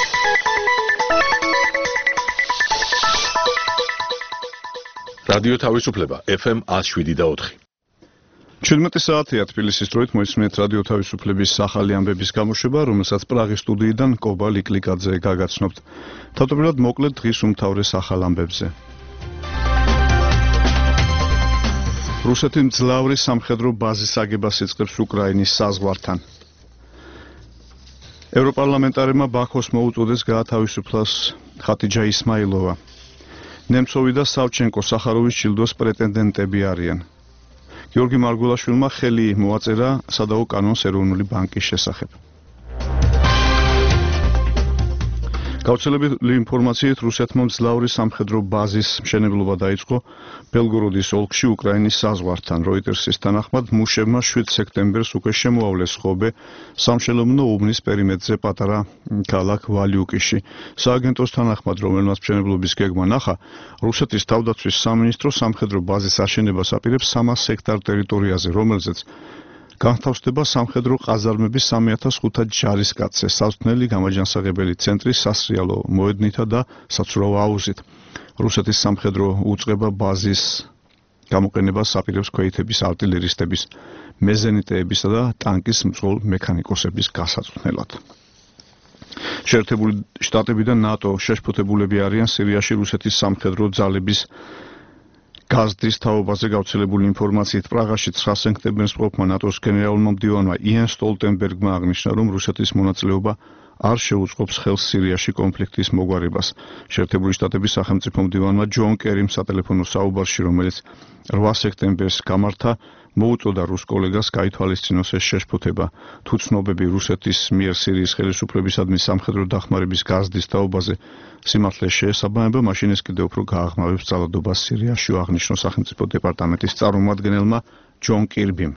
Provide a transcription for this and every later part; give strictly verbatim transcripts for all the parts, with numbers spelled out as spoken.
რადიო თავისუფლება ეფ ემ ათს შვიდი და ოთხი. ჩვიდმეტი საათია თბილისის დროით მოისმენთ რადიო თავისუფლების ახალი ამბების გამოშვება, რომელსაც პრაღის სტუდიიდან კობა ლიკლიკაძე გაგაცნობთ. თავდაპირველად მოკლედ დღის უმთავრეს ახალ ამბებზე. რუსეთი მძლავრი სამხედრო ბაზის აგებას იწყებს უკრაინის საზღვართან. ევროპარლამენტარებმა ბაქოს მოუწოდეს გაათავისუფლოს ხატიჯა ისმაილოვა. ნემცოვი და სავჩენკო სახაროვის ჯილდოს პრეტენდენტები არიან. გიორგი მარგულაშვილმა ხელი მოაწერა სადაო კანონს ეროვნული ბანკის შესახებ. გავრცელებული ინფორმაციით რუსეთმა მძლავრი სამხედრო ბაზის მშენებლობა დაიწყო ბელგოროდის ოლქში უკრაინის საზღვართან. როიტერსის თანახმად მუშებმა შვიდ სექტემბერს უკვე შემოავლეს ხობე სამშენებლო უბნის პერიმეტრზე პატარა ქალაქ ვალიუკიში. სააგენტოს თანახმად, რომელმაც მშენებლობის გეგმა ნახა, რუსეთის თავდაცვის სამინისტრო სამხედრო ბაზის აშენებას აპირებს სამას ჰექტარ ტერიტორიაზე, რომელზეც განთავსდება სამხედრო ყაზარმების სამი ათას ხუთად ჯარისკაცზე, სავსწნელი გამაჯანსაღებელი ცენტრი სასრიალო მოედნითა და საცურაო აუზით. რუსეთის სამხედრო უწყება ბაზის გამოყენებას აპირებს ქვეითების არტილერისტების, მეზენიტეებისა და ტანკის მძღოლ მექანიკოსების გასაწვნელად. შეერთებული შტატები და ნატო შეშფოთებულები არიან სირიაში რუსეთის სამხედრო ძალების გაზდის თაობაზე გავრცელებული ინფორმაციით. პრაღაში ცხრა სექტემბერს მყოფმა ნატოს გენერალურმა მდივანმა იენ სტოლტენბერგმა აღნიშნა, რომ რუსეთის მონაწილეობა არ შეუწყობს ხელს სირიაში კონფლიქტის მოგვარებას. შეერთებული შტატების სახელმწიფო მდივანმა ჯონ კერიმ სატელეფონო საუბარში, რომელიც რვა სექტემბერს გამართა, მოუწოდა რუს კოლეგას გაითვალისწინოს ეს შეშფოთება. თუ ცნობები რუსეთის მიერ სირიის ხელისუფლებისადმი სამხედრო დახმარების გაზდის თაობაზე სიმართლეს შეესაბამება, მაშინ ეს კიდევ უფრო გააღრმავებს ძალადობას სირიაში, აღნიშნო სახელმწიფო დეპარტამენტის წარმომადგენელმა ჯონ კირბიმ.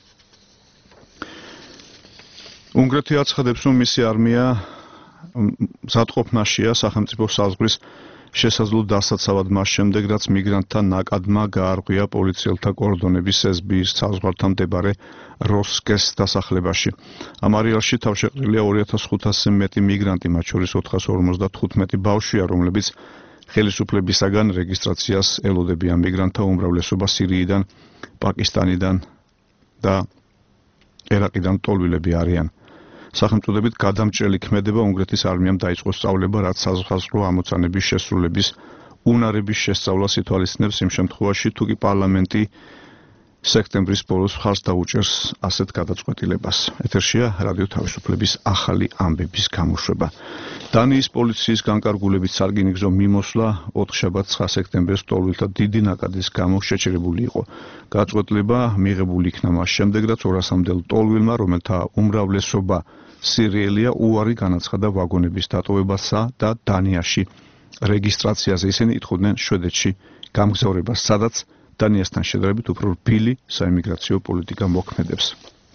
უნგრეთი აცხადებს, რომ მისი არმია მზადყოფნაშია სახელმწიფო საზღვრის შესაძლო დასაცავად მას შემდეგ, რაც მიგრანტთა ნაკადმა გაარღვია პოლიციელთა კორდონების ეს ბის საზღვართან მდებარე როსკეს დასახლებაში. ამ არეალში თავშეყრილია ორი ათას ხუთასზე მეტი მიგრანტი, მათ შორის ოთხას ორმოცდათხუთმეტი ბავშვია, რომლებიც ხელისუფლებისაგან რეგისტრაციას ელოდებიან. მიგრანტთა უმრავლესობა სირიიდან, პაკისტანიდან და ერაყიდან ტოლვილები არიან. სახელმწოდებით გადამჭრელი ქმედება უნგრეთის არმიამ დაიწყო სწავლება, რაც საზღვარგარეთ ამოცანების შესრულების უნარების შესწავლას ითვალისწინებს იმ შემთხვევაში, თუ კი პარლამენტი სექტემბრის ბოლოს მხარს დაუჭერს ასეთ გადაწყვეტილებას. ეთერშია რადიო თავისუფლების ახალი ამბების გამოშვება. დანიის პოლიციის განკარგულებით სარკინიგზო მიმოსვლა ოთხშაბათ ცხრა სექტემბერს ტოლვილთა დიდი ნაკადის გამო შეჩერებული იყო. გადაწყვეტილება მიღებული იქნა მას შემდეგ, რაც ორასამდელ ტოლვილმა, რომელთა უმრავლესობა სირიელია, უარი განაცხადა ვაგონების დატოვებასა და დანიაში რეგისტრაციაზე. ისინი ითხოვდნენ შვედეთში გამგზავრებას, სადაც დანიასთან შედარებით უფრო რბილი საიმიგრაციო პოლიტიკა მოქმედებს.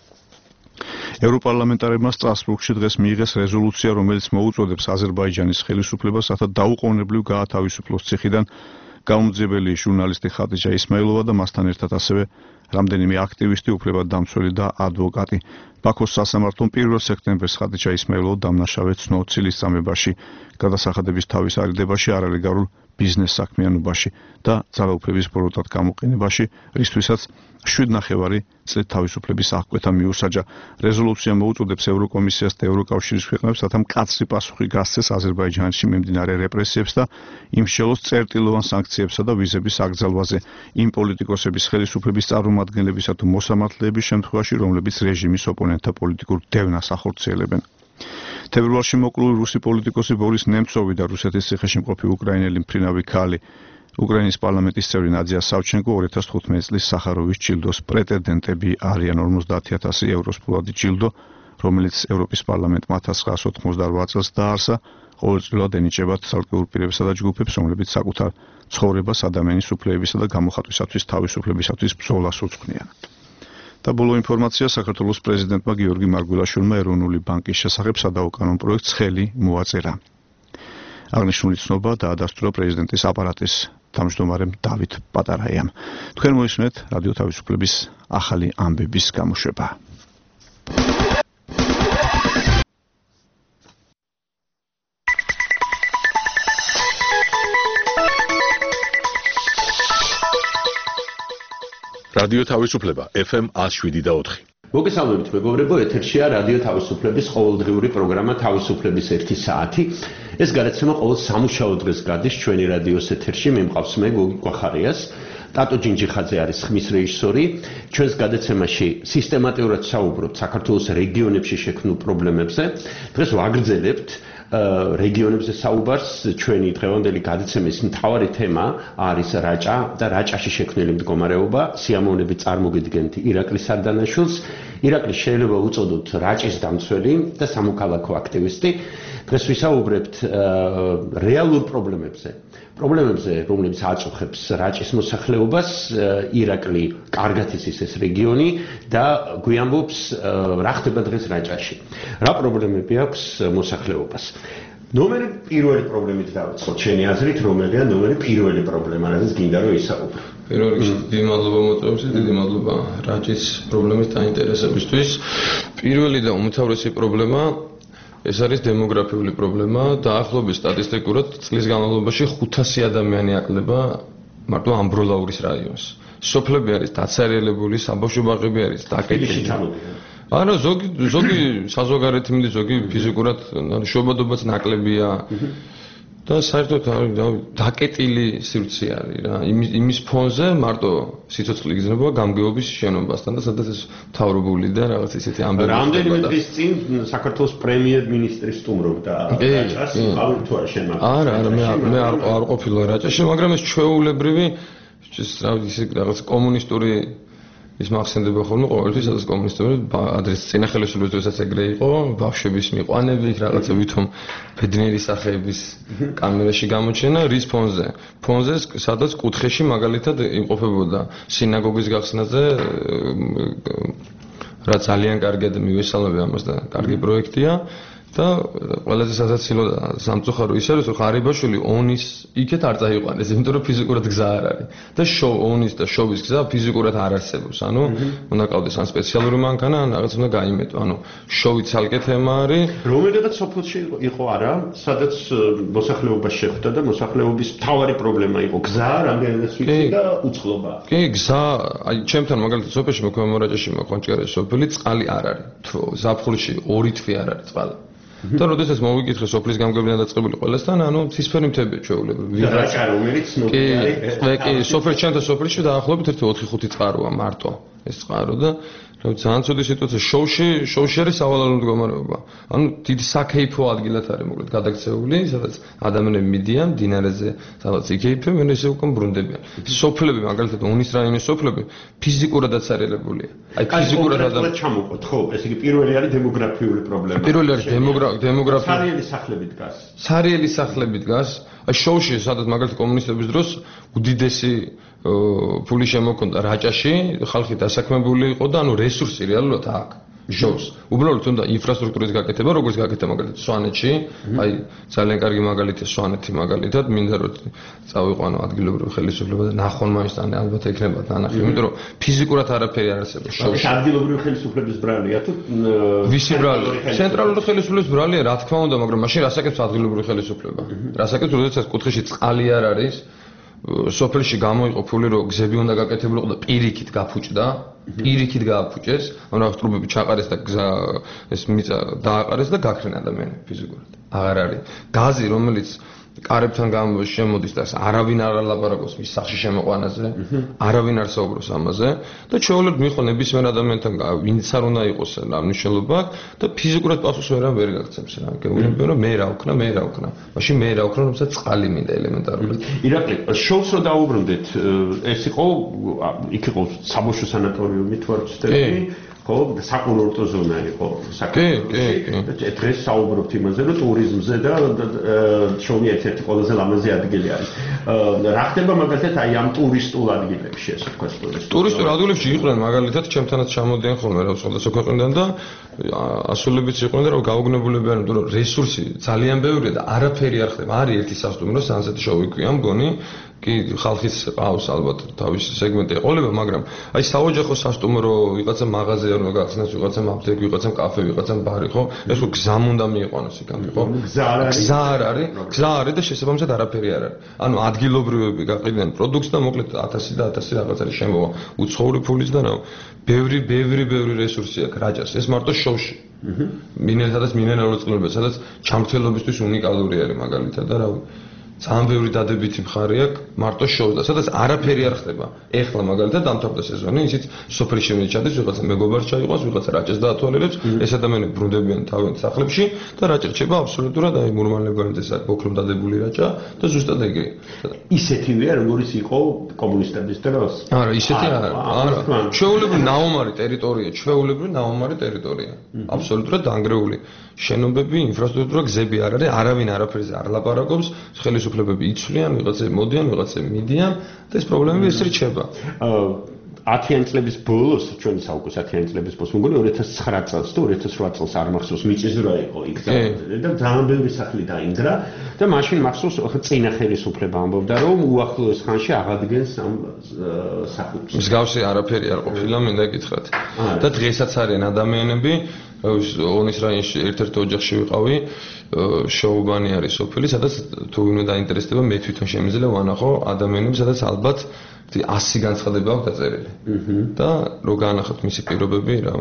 ევროპარლამენტარებმა სტრასბურგში დღეს მიიღეს რეზოლუცია, რომელიც მოუწოდებს აზერბაიჯანის ხელისუფლებას, რათა დაუყოვნებლივ გაათავისუფლოს ციხიდან გამოძიებელი ჟურნალისტი ხატიჯა ისმაილოვა და მასთან ერთად ასევე რამდენიმე აქტივისტი, უფლებადამცველი და ადვოკატი. ბაქოს სასამართლომ პირველ სექტემბერს ხატიჯა ისმაილოვა დამნაშავედ ცნო ცილისწამებაში, გადასახადების თავის არიდებაში, არალეგალურ ბიზნეს საქმიანობაში და ძალაუფლების ბოროტად გამოყენებაში, რისთვისაც შვიდ ნახევარი წლით თავისუფლების აღკვეთა მიუსაჯა. რეზოლუცია მოუწოდებს ევროკომისიას და ევროკავშირის ქვეყნებს, რათა მკაცრი პასუხი გასცეს აზერბაიჯანში მიმდინარე რეპრესიებს და იმსჯელოს წერტილოვან სანქციებსა და ვიზების აკრძალვაზე იმ პოლიტიკოსების ხელისუფლების წარმომადგენლებისა თუ მოსამართლეების შემთხვევაში, რომლებიც რეჟიმის ოპონენტთა პოლიტიკურ დევნას ახორციელებენ. თებერვალში მოკლული რუსი პოლიტიკოსი ბორის ნემცოვი და რუსეთის ციხეში მყოფი უკრაინელი მფრინავი ქალი, უკრაინის პარლამენტის წევრი ნადია სავჩენკო ორი ათას თხუთმეტი წლის სახაროვის ჯილდოს პრეტენდენტები არიან. ორმოცდაათი ათასი ევროს ფულადი ჯილდო, რომელიც ევროპის პარლამენტმა ათას ცხრაასი ოთხმოცდაარბა წელს დაარსა, ყოველწლიურად ენიჭებათ ცალკეულ პირებსა და ჯგუფებს, რომლებიც საკუთარ ცხოვრებას ადამიანის უფლებებისა და გამოხატვისათვის თავისუფლებისათვის ბრძოლას უძღვნიან. და ბოლო ინფორმაცია საქართველოს პრეზიდენტმა გიორგი მარგულაშვილმა ეროვნული ბანკის შესახებ სადაო კანონ პროექტს ხელი მოაწერა. აღნიშნული ცნობა დაადასტურა პრეზიდენტის აპარატის თავმჯდომარემ დავით პატარაიამ. თქვენ მოისმენთ რადიო თავისუფლების ახალი ამბების გამოშვება. რადიო თავისუფლება F M one oh seven და four. მოგესალმებით მეგობრებო, ეთერშია რადიო თავისუფლების ყოველდღიური პროგრამა თავისუფლების ერთი საათი. ეს გადაცემა ყოველ სამუშაო დღეს გადის ჩვენი რადიოს ეთერში. მე მყავს მე გოგი კვახარიას. ტატო ჯინჯიხაძე არის ხმის რეჟისორი. ჩვენს გადაცემაში სისტემატურად საუბრობთ საქართველოს რეგიონებში შექმნილ პრობლემებზე. დღეს ვაგრძელებთ რეგიონებზე საუბარს. ჩვენი დღევანდელი გადაცემის მთავარი თემა არის რაჭა და რაჭაში შექმნილი მდგომარეობა. სიამოვნებით წარმოგიდგენთ ირაკლი სარდანაშვილს. ირაკლი შეიძლება უწოდოთ რაჭის დამცველი და სამოქალაქო აქტივისტი. დღეს ვისაუბრებთ რეალურ პრობლემებზე. პრობლემებზე, რომლებიც აწუხებს რაჭის მოსახლეობას. ირაკლი კარგად იცის ეს რეგიონი და გვიამბობს რა ხდება დღეს რაჭაში. რა პრობლემები აქვს მოსახლეობას. ნომერი პირველი პრობლემით დავიწყოთ. შენი აზრით რომელია ნომერი პირველი პრობლემა, რადგან გინდა რომ ისაუბრო. პირველ რიგში დიდი მადლობა მოწვევს, დიდი მადლობა რაჭის პრობლემის დაინტერესებისთვის. პირველი და უმთავრესი პრობლემა ეს არის დემოგრაფიული პრობლემა. დაახლოებით სტატისტიკურად წლის განმავლობაში ხუთასი ადამიანი აკლდება მარტო ამბროლაურის რაიონს. სოფლები არის დაცარიელებული, საბავშვო ბაღები არის დაკეტილი. არა, ზოგი ზოგი საზოგადოებრივი მიდი ზოგი ფიზიკურად შობადობაც ნაკლებია. და საერთოდ დაკეტილი სივრცე არის რა. იმის იმის ფონზე მარტო სიცოცხლე იგრძნობა გამგეობის შენობასთან და სადაც ეს მთავრობული და რაღაც ისეთი ამბები. რამდენიმე დღის წინ საქართველოს პრემიერ-მინისტრი სტუმრობდა რაჭას, ყავით თუ არა შენ მაგ? არა, არა, მე მე არ არ ყოფილა რაჭაში, მაგრამ ეს ჩვეულებრივი ის რა ისე რაღაც კომუნისტური ის მახსენდება ხოლმე ყოველთვის, სადაც კომუნისტები ადრეს წინა ხელისუფლების დროსაც ეგრე იყო, ბავშვების მიყვანებით, რაღაცა ვითომ ბედნიერი სახეების კამერაში გამოჩენა, რის ფონზე? ფონზე, სადაც კუთხეში მაგალითად იმყოფებოდა სინაგოგის გახსნაზე, რა ძალიან კარგად მივესალმები ამას და კარგი პროექტია. და ყველაზე სასაცილო და სამწუხარო ის არის, რომ ღარიბაშვილი ონის იქეთ არ წაიყვანეს, იმიტომ რომ ფიზიკურად გზა არ არის. და შოუ ონის და შოუის გზა ფიზიკურად არ არსებობს. ანუ უნდა ყავდეს ან სპეციალური მანქანა, ან რაღაც უნდა გაიმეტო. ანუ შოუი ცალკე თემა არის. რომელიღაც სოფელში იყო არა, სადაც მოსახლეობა შეხვდა და მოსახლეობის მთავარი პრობლემა იყო გზა, რამდენადაც ვიცი და უწყლობა. კი, გზა, აი ჩემთან მაგალითად სოფელში მოქმედი რაჭაში მოხონჭერეს სოფელი, წყალი არ არის. თუ ზაფხულში ორი თვე არ არის წყალი. და როდესაც მოვიკითხე სოფლის გამგებლიდან დაწყებული ყველასთან, ანუ ცისფერი მთებია ჩვეულებრივი. რაჭა რომელიც ნოყიარი. კი, კი, სოფელ ჩემთან სოფელში დაახლოებით ერთი ოთხი ხუთი წყაროა მარტო. ეს წყარო და რა ძალიან ცუდი სიტუაცია. შოუში, შოუში არის სავალალო მდგომარეობა. ანუ დიდი საქეიფო ადგილად არის მოკლედ გადაქცეული, სადაც ადამიანები მიდიან დინარეზე, სადაც იქეიფებენ, ესე უკვე ბრუნდებიან. სოფლები, მაგალითად ონის რაიონის სოფლები ფიზიკურად დაცარიელებულია. აი ფიზიკურად ადამიანები ჩამოყვეთ, ხო, ესე იგი პირველი არის დემოგრაფიული პრობლემა. პირველი არის დემოგრაფია. სარიელი სახლები დგას. სარიელი სახლები დგას. აი შოუში, სადაც მაგალითად კომუნისტების დროს უდიდესი ფული შემოქონდა რაჭაში, ხალხი დასაქმებული იყო და ანუ რესურსი რეალურად აქვს. შოუს. უბრალოდ უნდა ინფრასტრუქტურის გაკეთება, როგორც გაკეთება მაგალითად სვანეთში, აი ძალიან კარგი მაგალითია სვანეთი მაგალითად, მინდა რომ წავიყვანო ადგილობრივი ხელისუფლება და ნახონ მაინცთან ალბათ ექნება დანახი, იმიტომ რომ ფიზიკურად არაფერი არ არსებობს შოუში. ადგილობრივი ხელისუფლების ბრალია თუ ვისი ბრალია? ცენტრალური ხელისუფლების ბრალია, რა თქმა უნდა, მაგრამ მაშინ რასაკეთებს ადგილობრივი ხელისუფლება? რასაკეთებს, როდესაც კუთხეში წყალი არ არის? სოფელში გამოიყო ფული, რომ გზები უნდა გაკეთებულიყო და პირიქით გაფუჭდა, პირიქით გააფუჭეს, ანუ რა სტრუბები ჩაყარეს და გზა ეს მიწა დააყარეს და გაქრენ ადამიანები ფიზიკურად. აღარ არის. გაზი, რომელიც კარებთან შემოდის და არავინ არ ლაპარაკობს მის სახში შემოყვანაზე, არავინ არ საუბრობს ამაზე და ჩვეულებრივ მიხო ნებისმიერ ადამიანთან ვინც არ უნდა იყოს მნიშვნელობა და ფიზიკურად პასუხს ვერ ვერ გაგცემს რა. გეუბნები რომ მე რა ვქნა, მე რა ვქნა. მაშინ მე რა ვქნა, რომელსაც წყალი მინდა ელემენტარულად. ირაკლი, შოუს რო დაუბრუნდეთ, ეს იყო იქ იყო საბავშვო სანატორიუმი თუ არ ვცდები. ხო, საკურორტო ზონა იყო საქართველოში. დღეს საუბრობთ იმაზე, რომ ტურიზმზე და შოუმი ერთ-ერთი ყველაზე ლამაზი ადგილი არის. რა ხდება მაგალითად აი ამ ტურისტულ ადგილებში, ესე ვთქვათ, ტურისტულ. ტურისტულ ადგილებში იყვნენ მაგალითად ჩემთანაც ჩამოდიან ხოლმე რა სხვადასხვა ქვეყნიდან და ასულებიც იყვნენ და რა გაუგნებულები არიან, რომ რესურსი ძალიან ბევრია და არაფერი არ ხდება. არის ერთი სასტუმრო, სანსეტ შოუ იქვია მგონი კი ხალხის ყავს ალბათ თავისი სეგმენტი ეყოლება, მაგრამ აი საოჯახო სასტუმრო რო ვიღაცა მაღაზია რო გახსნას, ვიღაცა აპტეკი, ვიღაცა კაფე, ვიღაცა ბარი, ხო? ეს ხო გზამ უნდა მიიყვანოს იქამდე, ხო? გზა არ არის. გზა არ არის, გზა არის და შესაბამისად არაფერი არ არის. ანუ ადგილობრივები გაყიდნენ პროდუქტს და მოკლედ ათასი და ათასი რაღაცა შემოვა. უცხოური ფულის და რა. ბევრი, ბევრი, ბევრი რესურსი აქვს რაჭას. ეს მარტო შოუში. მინერალსაც მინერალურ წყლებებს, სადაც ჩამრთველობისთვის უნიკალური არის მაგალითად და რავი. ძალიან ბევრი დადებითი მხარე აქვს მარტო შოუს და სადაც არაფერი არ ხდება. ეხლა მაგალითად დამთავრდა სეზონი, ისიც სოფელი შემიჩადეს, ვიღაცა მეგობარს ჩაიყვანს, ვიღაცა რაჭას დაათვალიერებს, ეს ადამიანები ბრუნდებიან თავიანთ სახლებში და რაჭა რჩება აბსოლუტურად აი მურმანლებგან ეს ოქრომ დადებული რაჭა და ზუსტად ეგრე. ისეთივეა როგორც იყო კომუნისტების დროს. არა, ისეთი არა. არა. ჩვეულებრივი ნაომარი ტერიტორია, ჩვეულებრივი ნაომარი ტერიტორია. აბსოლუტურად დანგრეული შენობები, ინფრასტრუქტურა, გზები არ არის, არავინ არაფერზე არ ლაპარაკობს, ხელისუფლებები იცვლიან, ვიღაცები მოდიან, ვიღაცები მიდიან და ეს პრობლემები ეს რჩება. ათიანი წლების ბოლოს, ჩვენი საუკუნის ათიანი წლების ბოლოს, მგონი ორი ათას ცხრა წელს და ორი ათას რვა წელს არ მახსოვს, მიწისძვრა იყო იქ და ძალიან ბევრი სახლი დაინგრა და მაშინ მახსოვს წინა ხელისუფლება ამბობდა, რომ უახლოეს ხანში აღადგენს ამ სახლებს. მსგავსი არაფერი არ ყოფილა, მინდა გითხრათ. და დღესაც არიან ადამიანები, ონის რაიონში ერთ-ერთ ოჯახში ვიყავი, შოუბანი არის სოფელი, სადაც თუ ვინმე დაინტერესდება, მე თვითონ შემიძლია ვანახო ადამიანები, სადაც ალბათ ასი განცხადება აქვს დაწერილი. და რო განახოთ მისი პირობები, რა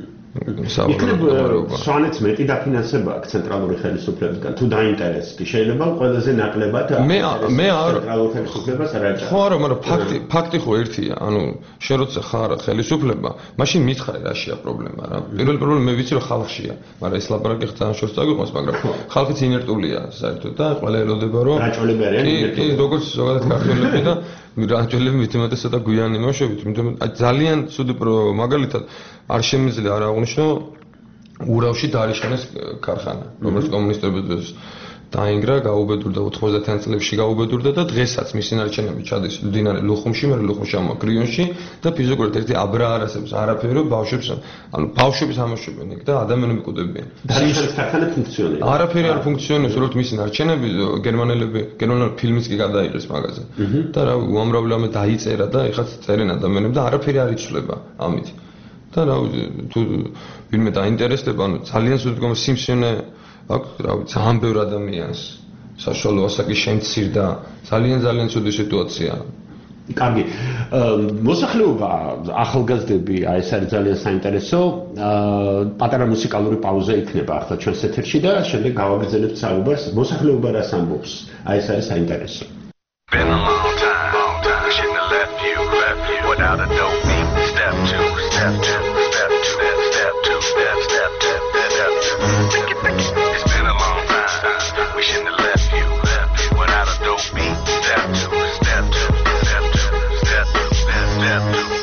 იქნება სვანეთს მეტი დაფინანსება აქვს ცენტრალური ხელისუფლებისგან თუ დაინტერესდი შეიძლება ყველაზე ნაკლებად მე მე არ ცენტრალურ ხელისუფლებას რაჭა ხო არა მაგრამ ფაქტი ფაქტი ხო ერთია ანუ შენ როცა ხარ ხელისუფლება მაშინ მითხარი რაშია პრობლემა რა პირველი პრობლემა მე ვიცი რომ ხალხშია მაგრამ ეს ლაპარაკი ხთან შორს წაგვიყვანს მაგრამ ხალხიც ინერტულია საერთოდ და ყველა ელოდება რომ რაჭოლები არიან ინერტული კი როგორც ზოგადად ქართველები და რაჭოლები მithumetes და გვიანი მოშევით იმიტომ ძალიან ცუდი მაგალითად არ შემიძლია არ აღნიშნო ურავში დაარიშხანეს ქარხანა რომელიც კომუნისტების დაინგრა გაუბედურდა ოთხმოცდაათიან წლებში გაუბედურდა და დღესაც მისი ნარჩენები ჩადის მდინარე ლუხუმში მე ლუხუმში ამ კრიონში და ფიზიკურად ერთი აბრა არ არსებობს არაფერი რომ ბავშვებს ანუ ბავშვებს ამოშვებენ იქ და ადამიანები კვდებიან დაარიშხანის ქარხანა ფუნქციონირებს არაფერი არ ფუნქციონირებს უბრალოდ მისი ნარჩენები გერმანელები გერმანულ ფილმიც კი გადაიღეს მაგაზე და რა უამრავი რამე დაიწერა და ეხლა წერენ ადამიანები და არაფერი არ იცვლება ამით და რა თუ ვინმე დაინტერესდება ანუ ძალიან სულ მდგომი სიმსივნე აქ რა ვიცი ძალიან ბევრ ადამიანს საშუალო ასაკის შემცირდა ძალიან ძალიან ცუდი სიტუაცია კარგი მოსახლეობა ახალგაზრდები აი ეს არის ძალიან საინტერესო პატარა მუსიკალური პაუზა იქნება ახლა ჩვენს ეთერში და შემდეგ გავაგრძელებთ საუბარს მოსახლეობა რას ამბობს აი ეს არის საინტერესო Been a long time, long time, shouldn't have left you, left you without a dope beat. Step two, step two, step two, step two, step, step two, step two. It's been a long time, we shouldn't have left you, left you without a dope beat. Step two, step two, step two, step two, step, step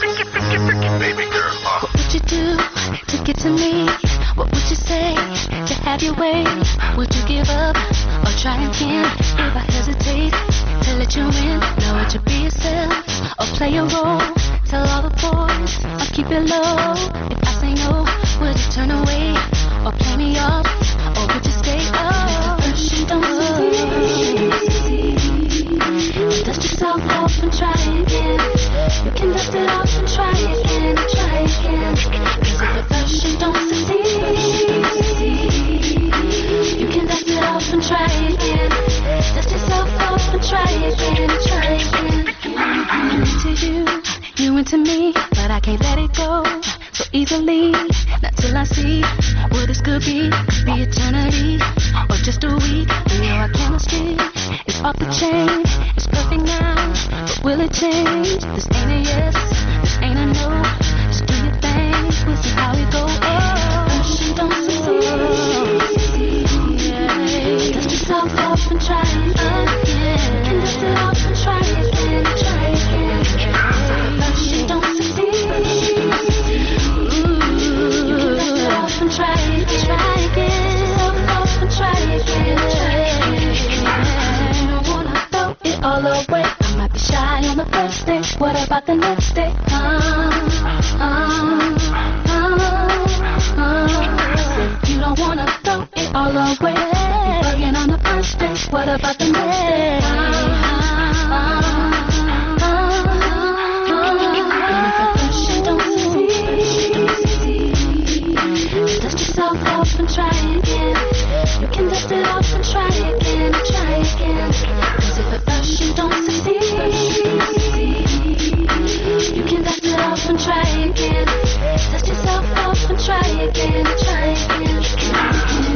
two. Baby girl, uh. What would you do to get to me? What would you say to have your way? Would you give up or try again if I hesitate? To let you in, now would you be yourself or play a role? Tell all the boys I'll keep it low. If I say no, would you turn away or play me off or would you stay? Oh, first you don't succeed. Dust yourself off and try again. You can dust it off and try again, try again. Cause if at first you don't succeed, you can dust it off and try again. Dust yourself off and try again, try again. I'm into you, you into me, but I can't let it go so easily. Not till I see what this could be, could be eternity or just a week. We know our chemistry is off the chain. It's perfect now, but will it change? This ain't a yes, this ain't a no. Just do your thing, we'll see how it goes. Oh, first you don't succeed. Yeah. Dust yourself off and try again. You can dust it off and try again, try again. First you don't succeed. Ooh, you can dust it off and try again, try again. Dust yourself off and try again, try again. You don't wanna throw it all away. I might be shy on the first day. What about the next day? Uh, uh, uh, uh. You don't wanna throw it all away. Working on the first day. What about the next day? Uh, uh, uh. off and try again, try again. 'Cause if at first you don't succeed, you can dust it off and try again. Dust yourself off and try again, try again, try again.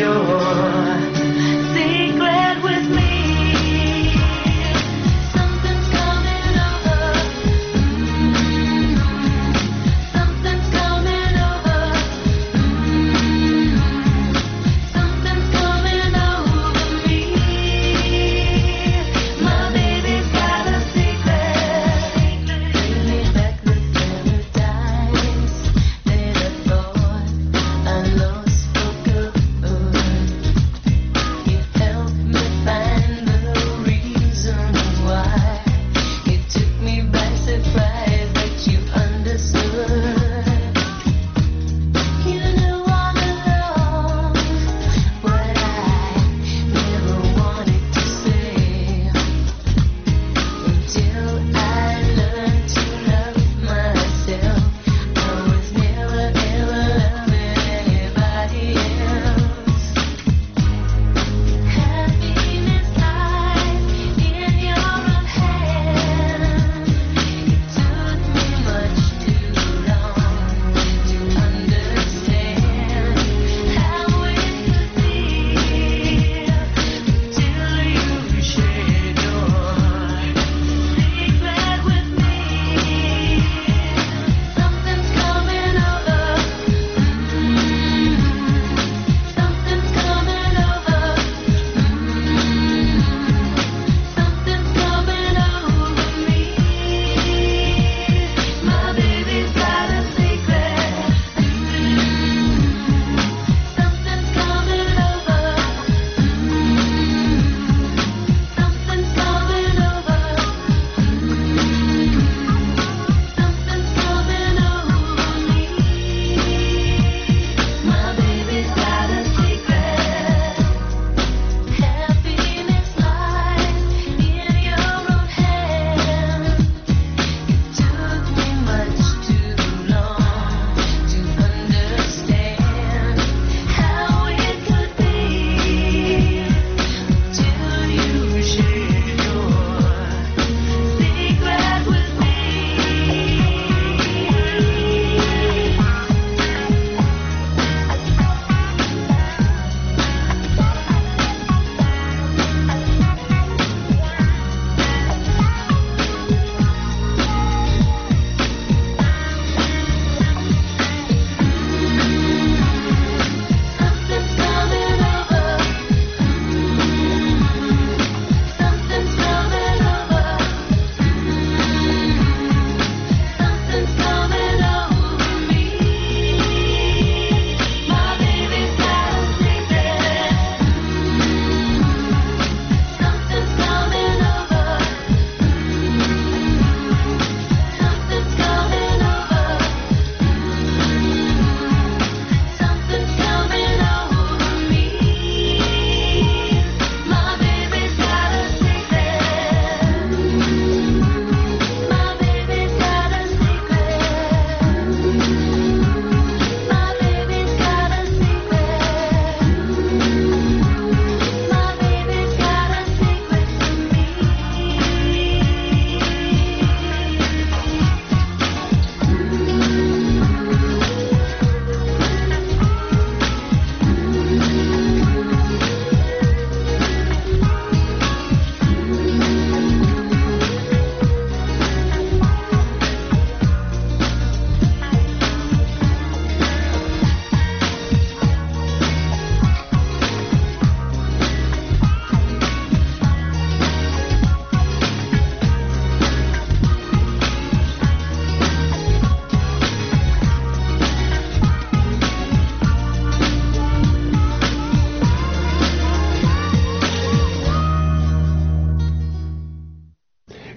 Something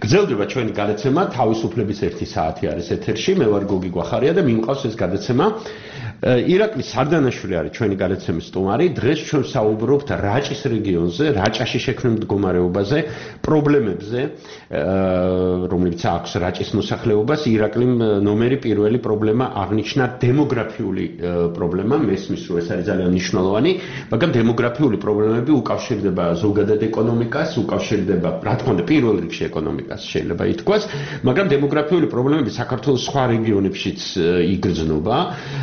გრძელდება ჩვენი გადაცემა თავისუფლების ერთი საათი არის ეთერში. მე ვარ გოგი გვახარია და მიმყავს ეს გადაცემა. ირაკლი სარდანაშვილი არის ჩვენი გადაცემის სტუმარი. დღეს ჩვენ საუბრობთ რაჭის რეგიონზე, რაჭაში შექმნილ მდგომარეობაზე, პრობლემებზე, რომლებიც აქვს რაჭის მოსახლეობას. ირაკლიმ ნომერი პირველი პრობლემა აღნიშნა დემოგრაფიული პრობლემა. მესმის რომ ეს არის ძალიან მნიშვნელოვანი, მაგრამ დემოგრაფიული პრობლემები უკავშირდება ზოგადად ეკონომიკას, უკავშირდება, რა თქმა უნდა, პირველ რიგში ეკონომიკას შეიძლება ითქვას, მაგრამ დემოგრაფიული პრობლემები საქართველოს სხვა რეგიონებშიც იგრძნობა.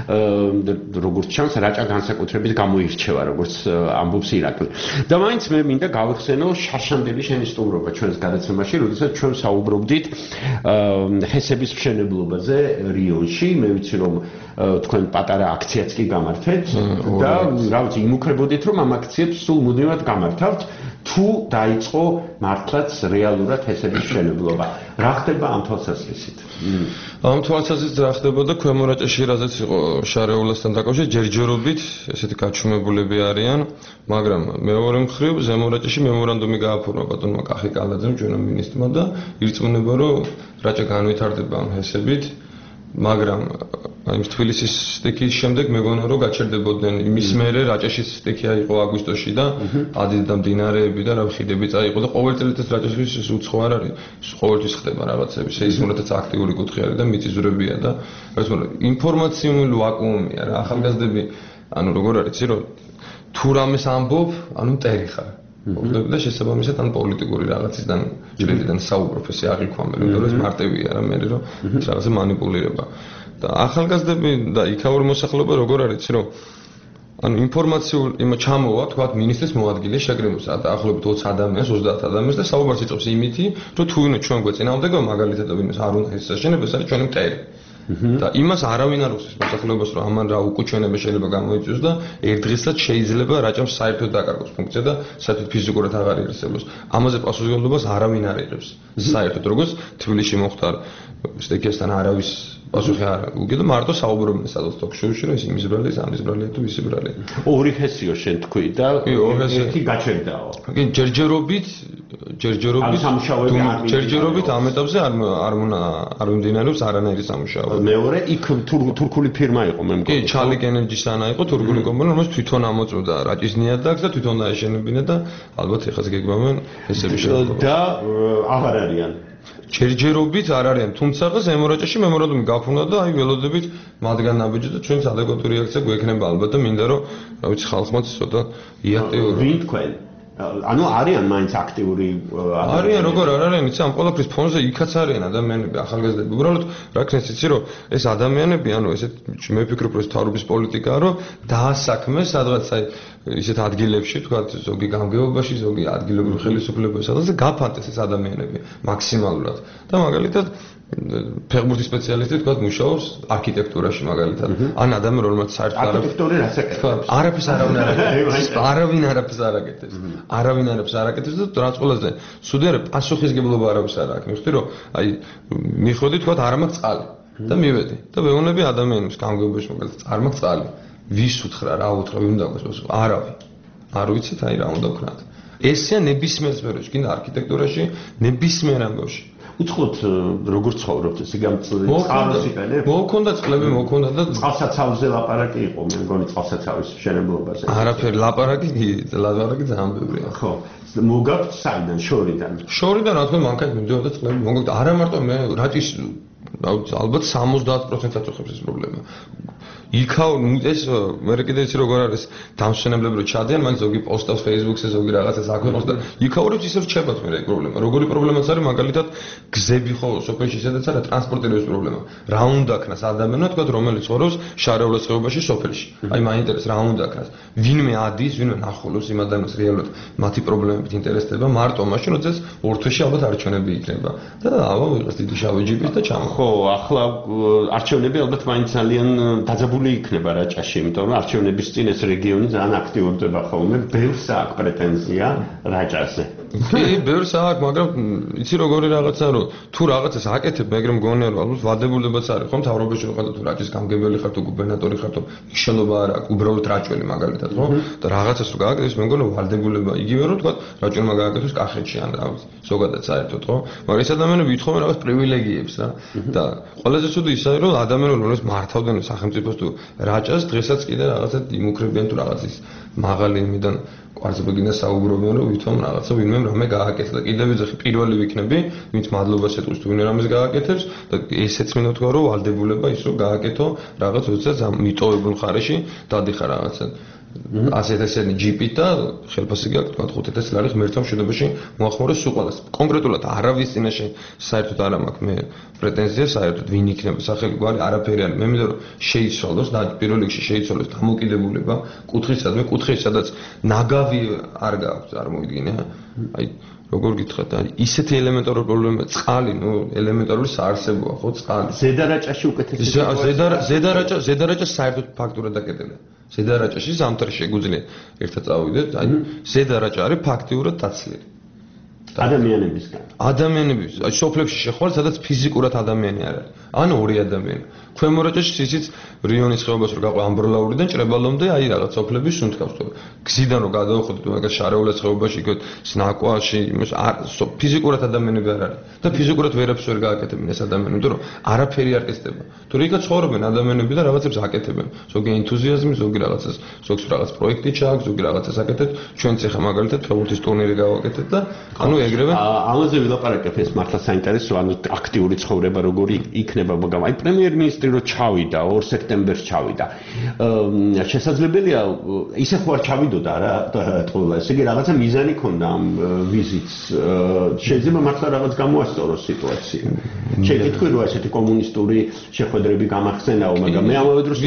როგორც ჩანს, რაჭა განსაკუთრებით გამოირჩევა, როგორც ამბობს ირაკლი. და მაინც მე მინდა გავიხსენო შარშანდელი შენი სტუმრობა ჩვენს გადაცემაში, როდესაც ჩვენ საუბრობდით ჰესების მშენებლობაზე რიონში. მე ვიცი რომ თქვენ პატარა აქციაც კი გამართეთ და რა ვიცი, იმუქრებოდით რომ ამ აქციებს სულ მუდმივად გამართავთ, თუ დაიწყო მართლაც რეალურად ჰესების მშენებლობა. რა ხდება ამ თვალსაზრისით? ამ თვალსაზრისით რა ხდებოდა ქვემო რაჭაში, რაზეც იყო შარეულასთან დაკავშირებით, ჯერჯერობით ესეთი გაჩუმებულები არიან, მაგრამ მეორე მხრივ ზემო რაჭაში მემორანდუმი გააფორმა ბატონმა კახი კალაძემ, ჩვენო მინისტრმა და ირწმუნება, რომ რაჭა განვითარდება ამ ჰესებით, მაგრამ აი თბილისის სტექის შემდეგ მეგონა რომ გაჩერდებოდნენ იმის მერე რაჭაში სტექია იყო აგვისტოში და ადი და მდინარეები და რა ხიდები წაიყო და ყოველწლიურად ეს რაჭაშვილის უცხო არ არის, ყოველთვის ხდება რაღაცები, სეისმურადაც აქტიური კუთხე არის და მიწისძვრებია და რა თქმა უნდა ინფორმაციული ვაკუუმია რა. ახალგაზრდები ანუ როგორ არის იცი რომ თუ რამეს ამბობ, ანუ მტერი ხარ. და შესაბამისად ან პოლიტიკური რაღაცისგან ჭრილიდან საუბრობ, ესე აღიქვამე, რომ ეს მარტივია რა, მე რომ ეს რაღაცა манипуლირება. და ახალგაზრდები და იქაური მოსახლეობა როგორ არის, რომ ანუ ინფორმაციულ იმ ჩამოვა, თქვა მინისტრის მოადგილე შეკრებულს, დაახლოებით ოცი ადამიანს, ოცდაათ ადამიანს და საუბარს იწყებს იმითი, რომ თუ ვინმე ჩვენ გვეწინააღმდეგება, მაგალითად ვინმეს არ უნდა ეს შეშენება, ეს არის ჩვენი მტერი. და იმას არავინ არ უსწრებს მოსახლეობას, რომ ამან რა უკუჩვენება შეიძლება გამოიწვიოს და ერთ დღესაც შეიძლება რაჭამ საერთოდ დაკარგოს ფუნქცია და საერთოდ ფიზიკურად აღარ იარსებოს. ამაზე პასუხისმგებლობას არავინ არ იღებს. საერთოდ როგორც თბილისში მოხდა სტექიასთან არავის პასუხი არ უგე და მარტო საუბრობდნენ სადაც ტოქ-შოუში, რომ ის იმის ბრალია, ამის ბრალია თუ ისი ბრალია. ორი ჰესიო შენ თქვი და ერთი გაჩერდაო. კი, ჯერჯერობით, ჯერჯერობით ჯერჯერობით ამ ეტაპზე არ არ არ მიმდინარეობს არანაირი სამუშაო. მეორე იქ თურქული ფირმა იყო მე მგონი. კი, ჩალიკ ენერჯისანა იყო თურქული კომპანია, რომელიც თვითონ ამოწმდა რაჭის ნიადაგს და თვითონ დაეშენებინა და ალბათ ეხაც გეგმავენ ესები შეიძლება. და აღარ არიან. ჯერჯერობით არ არიან, თუმცა ზემო რაჭაში მემორანდუმი გაფორმდა და აი ველოდებით მათგან ნაბიჯი და ჩვენს ადეკვატური რეაქცია გვექნება ალბათ და მინდა რომ რა ვიცი ხალხმაც ცოტა იაქტიუროს. ვინ თქვენ? ანუ არიან მაინც აქტიური არიან, როგორ არ არიან, იცი ამ ყველაფრის ფონზე იქაც არიან ადამიანები, ახალგაზრდები. უბრალოდ რა ქნეს იცი რომ ეს ადამიანები, ანუ ესეთ მე ვფიქრობ რომ ეს თავრობის პოლიტიკაა, რომ დაასაქმეს სადღაც აი ისეთ ადგილებში, თქვა ზოგი გამგეობაში, ზოგი ადგილობრივ ხელისუფლებაში, სადაც გაფანტეს ეს ადამიანები მაქსიმალურად. და მაგალითად ფეხბურთის სპეციალისტი თქვა მუშაობს არქიტექტურაში მაგალითად. ან ადამიანი რომელმაც საერთოდ არქიტექტორი რასაკეთებს? არაფერს არავინ არ აკეთებს. არავინ არაფერს არ აკეთებს. არავინ არაფერს არ აკეთებს და რაც ყველაზე ცუდი არის პასუხისგებლობა არავის არ აქვს. მიხდი რომ აი მიხვედი თქვა არ მაქვს წყალი და მივედი და ვეუბნები ადამიანებს გამგეობაში მაგალითად არ მაქვს წყალი. ვის უთხრა რა უთხრა ვინ უნდა გასვას? არავინ. არ ვიცით აი რა უნდა ვქნათ. ესეა ნებისმიერ სფეროში, კიდე არქიტექტურაში, ნებისმიერ ამბავში. უცხოთ როგორ ცხოვრობთ სიგამწლე წყაროს იყენებ? მოგქონდა წყლები, მოგქონდა და წყალსაცავზე ლაპარაკი იყო, მე მგონი წყალსაცავის მშენებლობაზე. არაფერი ლაპარაკი, ლაპარაკი ძალიან ბევრია. ხო. მოგაქვთ საიდან, შორიდან? შორიდან რა თქმა უნდა, მანქანით მიდიოდა წყლები, მოგაქვთ არა მარტო მე რაჭის ალბათ სამოცდაათ პროცენტს აწუხებს ეს პრობლემა. იქაო ეს მე კიდე იცი როგორ არის დამსვენებლები რომ ჩადიან, მან ზოგი პოსტავს Facebook-ზე, ზოგი რაღაცას აქვეყნოს და იქაურებს ისევ რჩებათ მე პრობლემა. როგორი პრობლემაც არის მაგალითად გზები ხო სოფელში სადაც არა ტრანსპორტირების პრობლემა. რა უნდა ქნას ადამიანმა თქვა რომელიც ცხოვრობს შარეულას ხეობაში სოფელში. აი მაინტერესებს რა უნდა ქნას. ვინმე ადის, ვინმე ნახულობს იმ ადამიანს რეალურად მათი პრობლემებით ინტერესდება მარტო მაშინ როდესაც ორთვეში ალბათ არჩევნები იქნება. და აბა ვიღოს დიდი შავი ჯიპით და ჩამო. ხო, ახლა არჩევნები ალბათ მაინც ძალიან დაძაბული იქნება რაჭაში, იმიტომ რომ არჩევნების წინ ეს რეგიონი ძალიან აქტიურდება ხოლმე, ბევრს აქვს პრეტენზია რაჭაზე. კი, ბევრს აქვს, მაგრამ იცი როგორი რაღაცა რომ თუ რაღაცას აკეთებ, მეგრე მგონია რომ ალბათ ვადებულებაც არის, ხო, მთავრობაში რო ხარ თუ რაჭის გამგებელი ხარ თუ გუბერნატორი ხარ თუ მნიშვნელობა არ აქვს, უბრალოდ რაჭველი მაგალითად, ხო? და რაღაცას რო გააკეთეს, მე მგონია ვალდებულება იგივე რომ თქვა რაჭველმა გააკეთოს კახეთში ან რაღაც ზოგადად საერთოდ, ხო? მაგრამ ეს ადამიანები ითხოვენ რაღაც პრივილეგიებს რა და ყველაზე ცუდი ის არის რომ ადამიანები რომელიც მართავდნენ სახელმწიფოს თუ რაჭას დღესაც კიდე რაღაცა იმუქრებიან თუ რაღაც ის მაღალი იმიდან კვარცხლბეკიდან საუბრობენ რომ ვითომ რაღაცა ვინმე რამე გააკეთა და კიდევ ვიძახი პირველი ვიქნები ვინც მადლობას ეტყვის თუ ვინმე რამეს გააკეთებს და ესეც მინდა თქვა რომ ვალდებულება ის რომ გააკეთო რაღაც უცებ მიტოვებულ ხარეში დადიხარ რაღაცა ასეთ ესენი ჯიპით და ხელფასი გაქვს თქვა ხუთ ათას ლარი ღმერთთან მშვიდობაში მოახმაროს სულ ყველას კონკრეტულად არავის წინაშე საერთოდ არ მაქვს მე პრეტენზია საერთოდ ვინ იქნება სახელი გვარი არაფერი არ მე მინდა რომ შეიცვალოს და პირველ რიგში შეიცვალოს დამოკიდებულება კუთხისადმე კუთხის სადაც ნაგავი არ გაქვს წარმოიდგინე აი როგორ გითხრათ აი ისეთი ელემენტარული პრობლემა წყალი ნუ ელემენტარული საარსებოა ხო წყალი ზედარაჭაში უკეთესი ზედა ზედარაჭა ზედარაჭა საერთოდ ფაქტურად დაკეტილია ზედარაჭაში ზამთარი შეგვიძლია ერთად წავიდეთ აი ზედარაჭა არის ფაქტიურად დაცლილი ადამიანებისგან ადამიანების აი სოფლებში შეხვალ სადაც ფიზიკურად ადამიანი არ არის ან ორი ადამიანი ქვემო რაჭაში ისიც რიონის ხეობას რო გაყვა ამბროლაურიდან ჭრებალომდე აი რაღაც სოფლების სუნთქავს თუ გზიდან რო გადავხოთ თუ მაგას შარეულას ხეობაში იქოთ სნაკვაში ფიზიკურად ადამიანები არ არის და ფიზიკურად ვერაფერს ვერ გააკეთებენ ეს ადამიანები თუ რომ არაფერი არ კეთდება თუ რიგა ცხოვრობენ ადამიანები და რაღაცებს აკეთებენ ზოგი ენთუზიაზმი ზოგი რაღაცას ზოგს რაღაც პროექტი ჩააქვს ზოგი რაღაცას აკეთებს ჩვენც ახლა მაგალითად ფეხბურთის ტურნირი გავაკეთეთ და ანუ ეგრევე ამაზე ვილაპარაკებ ეს მართლა საინტერესო ანუ აქტიური ცხოვრება როგორი იქნება მაგრამ აი პრემიერ-მინისტრი რო ჩავიდა ორ სექტემბერს ჩავიდა შესაძლებელია ისე ხო არ ჩავიდოდა რა თქო ესე იგი რაღაცა მიზანი ქონდა ამ ვიზიტს შეიძლება მართლა რაღაც გამოასწოროს სიტუაცია შეკითხვი რო ესეთი კომუნისტური შეხვედრები გამახსენაო მაგრამ მე ამავე დროს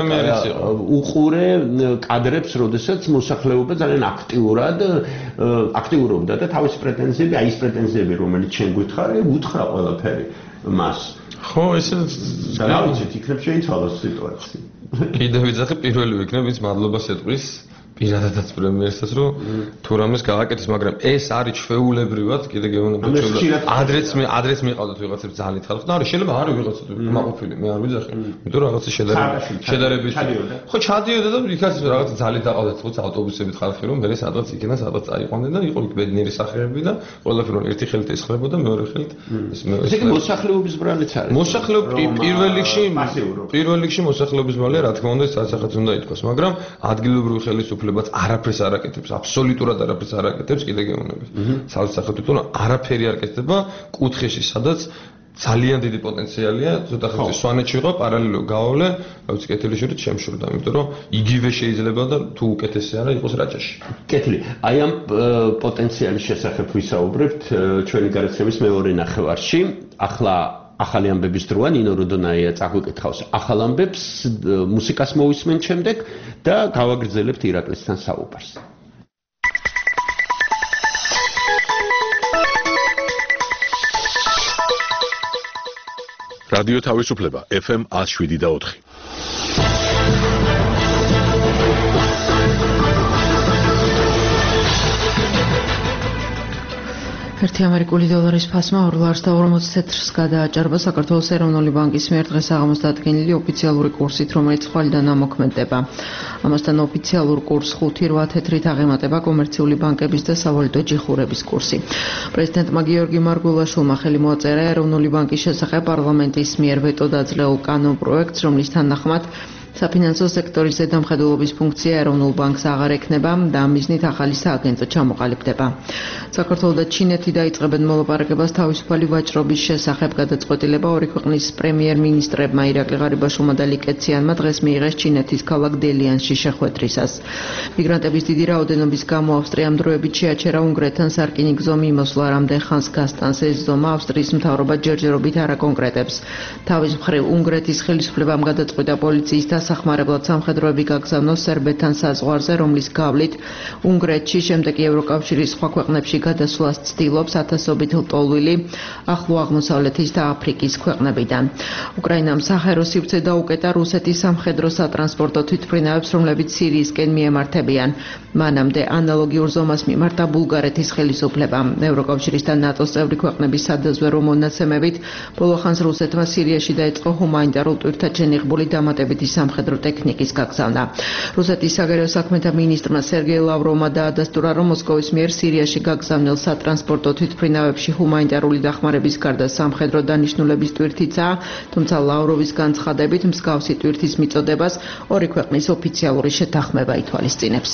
უყურე კადრებს როდესაც მოსახლეობა ძალიან აქტიურად აქტიურობდა და თავისი პრეტენზიები აი ეს პრეტენზიები რომელიც შენ გითხარი უთხრა ყველაფერი მას ხო ესე რა ვიცით იქნებ შეიცვალოს სიტუაცია კიდევ ვიძახი პირველი ვიქნებ ვინც მადლობას ეტყვის პირადადაც პრემიერსაც რომ თუ რამეს გააკეთეს მაგრამ ეს არის ჩვეულებრივად კიდე გეუბნები ჩვეულებრივად ადრეც მე ადრეც მიყავდათ ვიღაცებს ძალიან ხალხი და არა შეიძლება არ ვიღაცა მაყოფილი მე არ ვიძახი იმიტომ რომ რაღაცა შედარებით შედარებით ხო ჩადიოდა და იქაც რაღაცა ძალიან დაყავდათ ხო ავტობუსებით ხალხი რომ მე სადღაც იქიდან სადღაც წაიყვანდნენ და იყო იქ ბედნიერი სახეები და ყველაფერი ერთი ხელით ესხმებოდა მეორე ხელით ეს მე ესე იგი მოსახლეობის ბრალიც არის მოსახლეობა პირველ რიგში პირველ რიგში მოსახლეობის ბრალია რა თქმა უნდა ეს საერთოდ უნდა ითქვას მაგრამ ადგილობრივი ხელისუფლება ლებაც არაფერს არ აკეთებს, აბსოლუტურად არაფერს არ აკეთებს, კიდე გეუბნები. საერთოდ თუნდაც არაფერი არ აკეთება კუთხეში, სადაც ძალიან დიდი პოტენციალია, ზოთა ხალხი სვანეთში იყო, პარალელო გავავლე, რა ვიცი, კეთილიშვილით შემშორდა, იმიტომ რომ იგივე შეიძლება და თუ უკეთესი არა იყოს რაჭაში. კეთილი. აი ამ პოტენციალის შესახებ ვისაუბრებთ ჩვენი გარეთ მეორე ნახევარში. ახლა ახალი ამბების დროა ნინო რუდონაია წაგვიკითხავს ახალ ამბებს მუსიკას მოვისმენთ შემდეგ და გავაგრძელებთ ირაკლისთან საუბარს. რადიო თავისუფლება ეფ ემ one oh seven და four. ერთი ამერიკული დოლარის ფასმა ორ ლარს და ორმოცი ცენტრს გადააჭარბა საქართველოს ეროვნული ბანკის მიერ დღეს საღამოს დადგენილი ოფიციალური კურსით, რომელიც ხვალიდან ამოქმედება. ამასთან ოფიციალურ კურსს ხუთი რვა თეთრით აღემატება კომერციული ბანკების და სავალუტო ჯიხურების კურსი. პრეზიდენტმა გიორგი მარგულაშვილმა ხელი მოაწერა ეროვნული ბანკის შესახებ პარლამენტის მიერ ვეტო დაძლეულ კანონპროექტს, რომლის თანახმად საფინანსო სექტორის ზედამხედველობის ფუნქცია ეროვნულ ბანკს აღარ ექნება და ამ მიზნით ახალი სააგენტო ჩამოყალიბდება. საქართველოს და ჩინეთი დაიწყებენ მოლაპარაკებას თავისუფალი ვაჭრობის შესახებ. გადაწყვეტილება ორი ქვეყნის პრემიერ-მინისტრებმა ირაკლი ღარიბაშვილმა და ლი კეციანმა დღეს მიიღეს ჩინეთის ქალაქ დელიანში შეხვედრისას. მიგრანტების დიდი რაოდენობის გამო ავსტრიამ დროებით შეაჩერა უნგრეთთან სარკინიგზო მიმოსვლა, რამდენ ხანს გასტანს ეს ზომა ავსტრიის მთავრობა ჯერჯერობით არ აკონკრეტებს. თავის მხრივ უნგრეთის ხელისუფლებამ გადაწყვიტა პოლიციის დასახმარებლად სამხედროები გაგზავნოს სერბეთთან საზღვარზე, რომლის გავლით უნგრეთში, შემდეგ კი ევროკავშირის სხვა ქვეყნებში გადასვლას ცდილობს ათასობით ლტოლვილი ახლო აღმოსავლეთის და აფრიკის ქვეყნებიდან. უკრაინამ საჰაერო სივრცე დაუკეტა რუსეთის სამხედრო სატრანსპორტო თვითმფრინავებს, რომლებიც სირიისკენ მიემართებიან. მანამდე ანალოგიურ ზომას მიმართა ბულგარეთის ხელისუფლება. ევროკავშირის და ნატოს წევრი ქვეყნების სადაზვერვო მონაცემებით ბოლო ხანს რუსეთმა სირიაში დაიწყო ჰუმანიტარულ ტვირთად შენიღბული დამატებითი სამხედრო ტექნიკის გაგზავნა. რუსეთის საგარეო საქმეთა მინისტრმა სერგეი ლავროვმა დაადასტურა, რომ მოსკოვის მიერ სირიაში გაგზავნილ სატრანსპორტო თვითმფრინავებში ჰუმანიტარული დახმარების გარდა სამხედრო დანიშნულების ტვირთიცაა, თუმცა ლავროვის განცხადებით მსგავსი ტვირთის მიწოდებას ორი ქვეყნის ოფიციალური შეთანხმება ითვალისწინებს.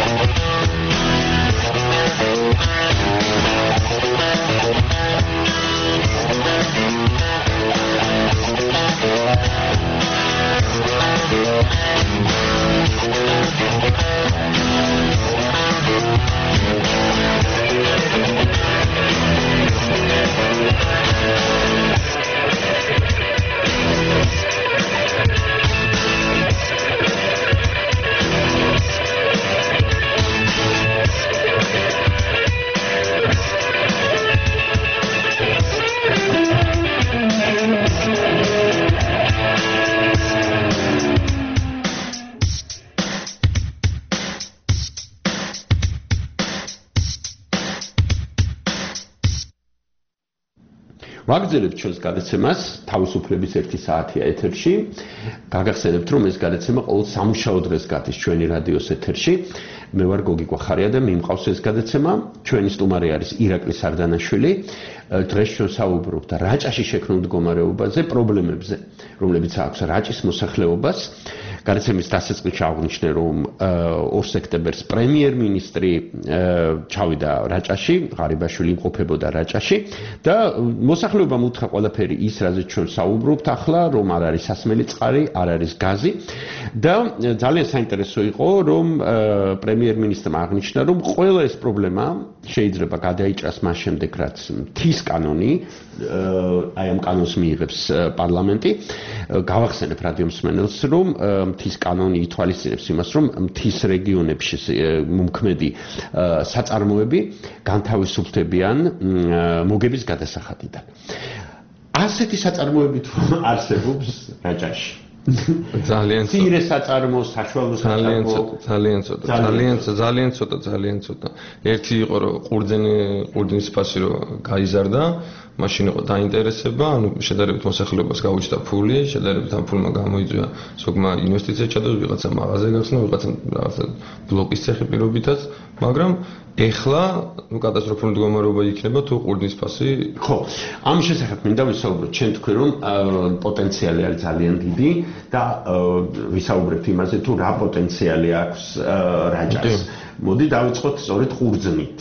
ვაგრძელებთ ჩვენს გადაცემას თავისუფლების ერთი საათია ეთერში. გაგახსენებთ, რომ ეს გადაცემა ყოველ სამუშაო დღეს გადის ჩვენი რადიოს ეთერში. მე ვარ გოგი კვახარია და მიმყავს ეს გადაცემა. ჩვენი სტუმარი არის ირაკლი სარდანაშვილი. დღეს ჩვენ საუბრობთ რაჭაში შექმნილ მდგომარეობაზე, პრობლემებზე, რომლებიც აქვს რაჭის მოსახლეობას. გადაცემის დასაწყისში აღნიშნე, რომ ორ სექტემბერს პრემიერ-მინისტრი ჩავიდა რაჭაში, ღარიბაშვილი იმყოფებოდა რაჭაში და მოსახლეობამ უთხრა ყველაფერი ის, რაზეც ჩვენ საუბრობთ ახლა, რომ არ არის სასმელი წყარი, არ არის გაზი და ძალიან საინტერესო იყო, რომ პრემიერ-მინისტრმა აღნიშნა, რომ ყველა ეს პრობლემა შეიძლება გადაიჭრას მას შემდეგ, რაც მთის კანონი, აი ამ კანონს მიიღებს პარლამენტი. გავახსენებ რადიო მსმენელს, რომ მთის კანონი ითვალისწინებს იმას, რომ მთის რეგიონებში მომქმედი საწარმოები განთავისუფლებიან მოგების გადასახადიდან. ასეთი საწარმოები თუ არსებობს რაჭაში. ძალიან ცირე საწარმო, საშუალო საწარმო, ძალიან ცოტა, ძალიან ძალიან ცოტა, ძალიან ცოტა. ერთი იყო, რომ ყურძენი ყურძნის ფასი რო გაიზარდა, მაშინ იყო დაინტერესება, ანუ შედარებით მოსახლეობას გაუჩნდა ფული, შედარებით ამ ფულმა გამოიწვია ზოგმა ინვესტიცია ჩადოს, ვიღაცა მაღაზია გახსნა, ვიღაცა რაღაცა ბლოკის ცეხი პირობითაც, მაგრამ ეხლა ნუ კატასტროფული მდგომარეობა იქნება თუ ყურძნის ფასი. ხო, ამის შესახებ მინდა ვისაუბროთ. ჩვენ თქვენ რომ პოტენციალი არის ძალიან დიდი და ვისაუბრებთ იმაზე თუ რა პოტენციალი აქვს რაჭას. მოდი დავიწყოთ სწორედ ყურძნით.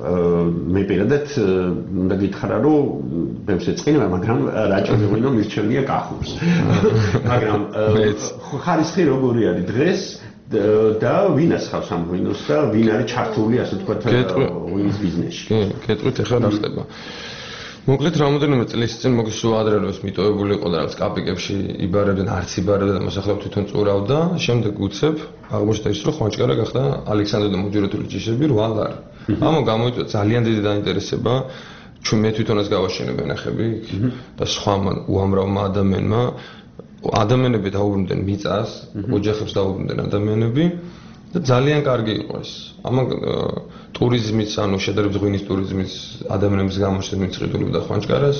მე პირადად უნდა გითხრა, რომ ბევრს ეწყინება, მაგრამ რაჭაზე ღვინო მირჩევნია კახურს. მაგრამ ხარისხი როგორი არის დღეს და ვინ ასხავს ამ ღვინოს და ვინ არის ჩართული, ასე ვთქვათ, ღვინის ბიზნესში. კი, გეტყვით ახლა რა ხდება. მოკლედ რამოდენიმე წლის წინ მოგისურვებდა რომ ეს მიტოვებული იყო და რაღაც კაპიკებში იბარებდნენ, არც იბარებდა და მოსახლეობა თვითონ წურავდა. შემდეგ უცებ აღმოჩნდა ის, რომ ხვანჭკარა გახდა ალექსანდრე და მოჯურეთული ჯიშები რვა ლარი. ამან გამოიწვია ძალიან დიდი დაინტერესება. ჩვენ მე თვითონაც გავაშენე ვენახები და სხვა უამრავმა ადამიანმა. ადამიანები დაუბრუნდნენ მიწას, ოჯახებს დაუბრუნდნენ ადამიანები და ძალიან კარგი იყო ეს. ამან ტურიზმის, ანუ შედარებით ღვინის ტურიზმის ადამიანების გამოჩნდა მიწყიდული და ხვანჭკარას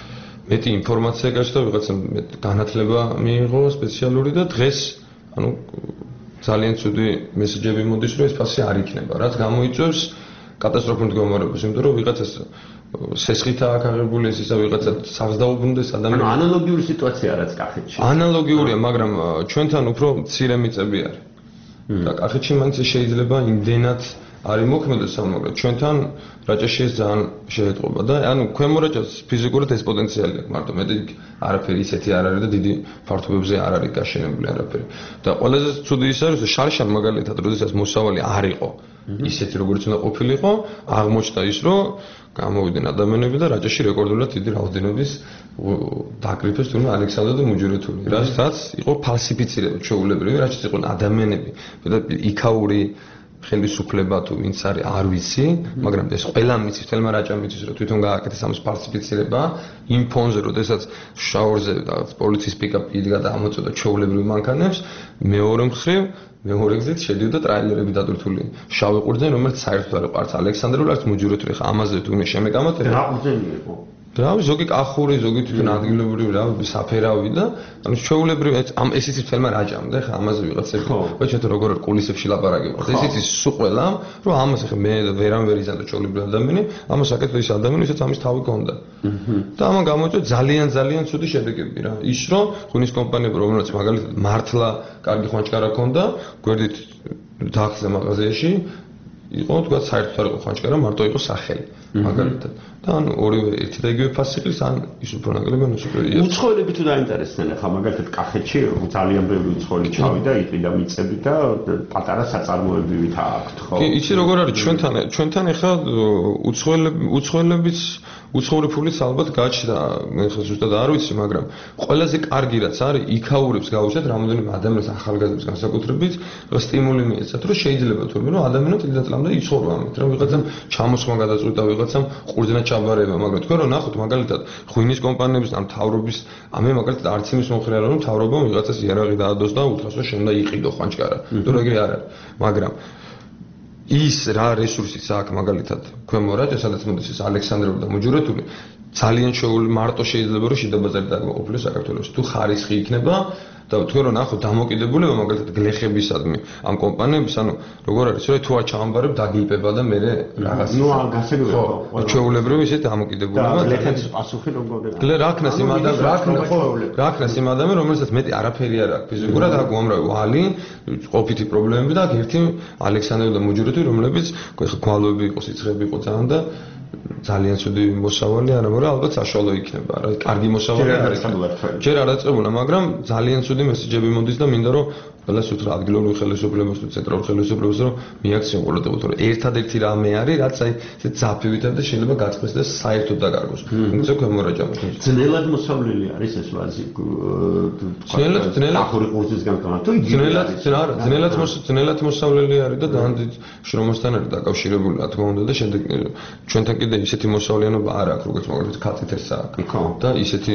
მეტი ინფორმაცია გაჩნდა, ვიღაცა განათლება მიიღო სპეციალური და დღეს ანუ ძალიან ცუდი მესეჯები მოდის, რომ ეს ფასი არ იქნება, რაც გამოიწვევს კატასტროფულ მდგომარეობას, იმიტომ რომ ვიღაცას სესხითაა აღებული ეს ისა ვიღაცა სახლს დაუბრუნდეს ადამიანი. ანუ ანალოგიური სიტუაცია რაც კახეთში. ანალოგიურია, მაგრამ ჩვენთან უფრო მცირე მიწები არის. და კახეთში მაინც შეიძლება იმდენად არის მოქმედეს სამაგრო. ჩვენთან რაჭაში ეს ძალიან შეეტყობა და ანუ ქვემო რაჭას ფიზიკურად ეს პოტენციალი აქვს, მარტო მეტი არაფერი ისეთი არ არის და დიდი ფართობებზე არ არის გაშენებული არაფერი. და ყველაზე ცუდი ის არის, რომ შარშან მაგალითად, როდესაც მოსავალი არ იყო ისეთი როგორც უნდა ყოფილიყო, აღმოჩნდა ის, რომ გამოვიდნენ ადამიანები და რაჭაში რეკორდულად დიდი რაოდენობის დაკრიფეს თუნდაც ალექსანდრე და მოჯურეთული. რასაც იყო ფალსიფიცირება ჩვეულებრივი, რაც იყო ადამიანები და იქაური ხელისუფლება თუ ვინც არის არ ვიცი, მაგრამ ეს ყველა მიცის, თელმა რაჭამ მიცის, რომ თვითონ გააკეთეს ამის ფალსიფიცირება იმ ფონზე, როდესაც შაურზე და პოლიციის პიკაპი იდგა და ამოწოდა ჩვეულებრივ მანქანებს, მეორე მხრივ მეორე გზით შედიოდა ტრაილერები დადურთული შავი ყურძენი, რომელიც საერთოდ არ იყო არც ალექსანდრული, არც მოჯურეთული. ხა ამაზე თუ მე შემეკამათებ რა ყურძენი იყო? რა ზოგი კახური, ზოგი თვითონ ადგილობრივი რა საფერავი და ანუ ჩვეულებრივ ამ ეს იცის თელმა რაჭამ და ხა ამაზე ვიღაცები ხო ჩვენ როგორ კულისებში ლაპარაკებთ. ეს იცის სულ ყველამ, რომ ამას ხა მე ვერამ ვერ იზანდო ჩვეულებრივ ადამიანი, ამას აკეთებს ის ადამიანი, ვისაც ამის თავი ქონდა. და ამან გამოიწვია ძალიან ძალიან ცუდი შედეგები რა. ის რომ ღვინის კომპანიები, რომელსაც მაგალითად მართლა კარგი ხვანჭკარა ქონდა, გვერდით დახზე მაღაზიაში იყო თქვა საერთოდ არ იყო ხანჭკარა, მარტო იყო სახელი. მაგალითად. და ანუ ორივე ერთი და იგივე ფასი ხლის, ან ის უფრო ნაკლები, ან ის უფრო იაფი. უცხოელები თუ დაინტერესდნენ, ხა მაგალითად კახეთში ძალიან ბევრი უცხოელი ჩავიდა, იყიდა მიწები და პატარა საწარმოებივით აქვთ, ხო? კი, იცი როგორ არის ჩვენთან, ჩვენთან ეხლა უცხოელები, უცხოელებიც უცხოური ფულიც ალბათ გაჩნდა, მე ხა ზუსტად არ ვიცი, მაგრამ ყველაზე კარგი რაც არის, იქაურებს გაუშვათ რამოდენიმე ადამიანს ახალგაზრდებს განსაკუთრებით, რომ სტიმული მიეცათ, რომ შეიძლება თურმე რომ ადამიანო წელიწად წლამდე იცხოვრო ამით, რომ ვიღაცამ ჩამოსხმა გადაწყვიტა, ვიღაცამ ყურძნა ჩაბარება, მაგრამ თქვენ რომ ნახოთ მაგალითად ღვინის კომპანიების ან მთავრობის, ამე მაგალითად არც იმის მომხრე არა რომ მთავრობამ ვიღაცას იარაღი დაადოს და უთხრას რომ შენ უნდა იყიდო ხანჭკარა, თუ რა ეგრე არ არის, მაგრამ ის რა რესურსიც აქვს მაგალითად ქვემორაჯა, სადაც მოდის ეს ალექსანდროვი და მოჯურეთული ძალიან შეეული მარტო შეიძლება რომ შიდა ბაზარი დაგმოყოფილოს საქართველოს თუ ხარისხი იქნება და თქვენ რომ ნახოთ დამოკიდებულება მაგალითად გლეხებისადმი ამ კომპანიების ანუ როგორ არის რა თუ არ ჩაამბარებ დაგიიპება და მე რაღაც ნუ გასაგებია ხო ჩვეულებრივი ისეთ დამოკიდებულება და გლეხების პასუხი როგორია გლე რა ქნას იმ ადამიანს რა ქნას ხო რა ქნას იმ ადამიანს რომელსაც მეტი არაფერი არ აქვს ფიზიკურად აქ უამრავი ვალი ყოფითი პრობლემები და აქ ერთი ალექსანდრე და მოჯურეთი რომლებიც ხო გვალვები იყო სიცხეები იყო ძალიან და ძალიან ცუდი მოსავალი არა, მაგრამ ალბათ საშუალო იქნება. რა, კარგი მოსავალი არის. ჯერ არ დაწყებულა, მაგრამ ძალიან ცუდი მესეჯები მოდის და მინდა რომ ყველას უთხრა ადგილობრივ ხელისუფლებას თუ ცენტრალურ ხელისუფლებას რომ მიაქციონ ყურადღება, რომ ერთადერთი რამე არის, რაც აი ეს ძაფივითა და შეიძლება გაწყდეს და საერთოდ დაგარგოს. თუმცა ქვემორაჯამი. ძნელად მოსავლელი არის ეს ვაზი. ძნელად, ძნელად ახური ყურძნისგან გამა. თუ ძნელად, არა, ძნელად ძნელად მოსავლელი არის და ძალიან დიდ შრომასთან არის დაკავშირებული, რა თქმა უნდა და შემდეგ ჩვენთან კიდე ისეთი მოსავლიანობა არ აქვს, როგორც მაგალითად კათედრისა აქვს. და ისეთი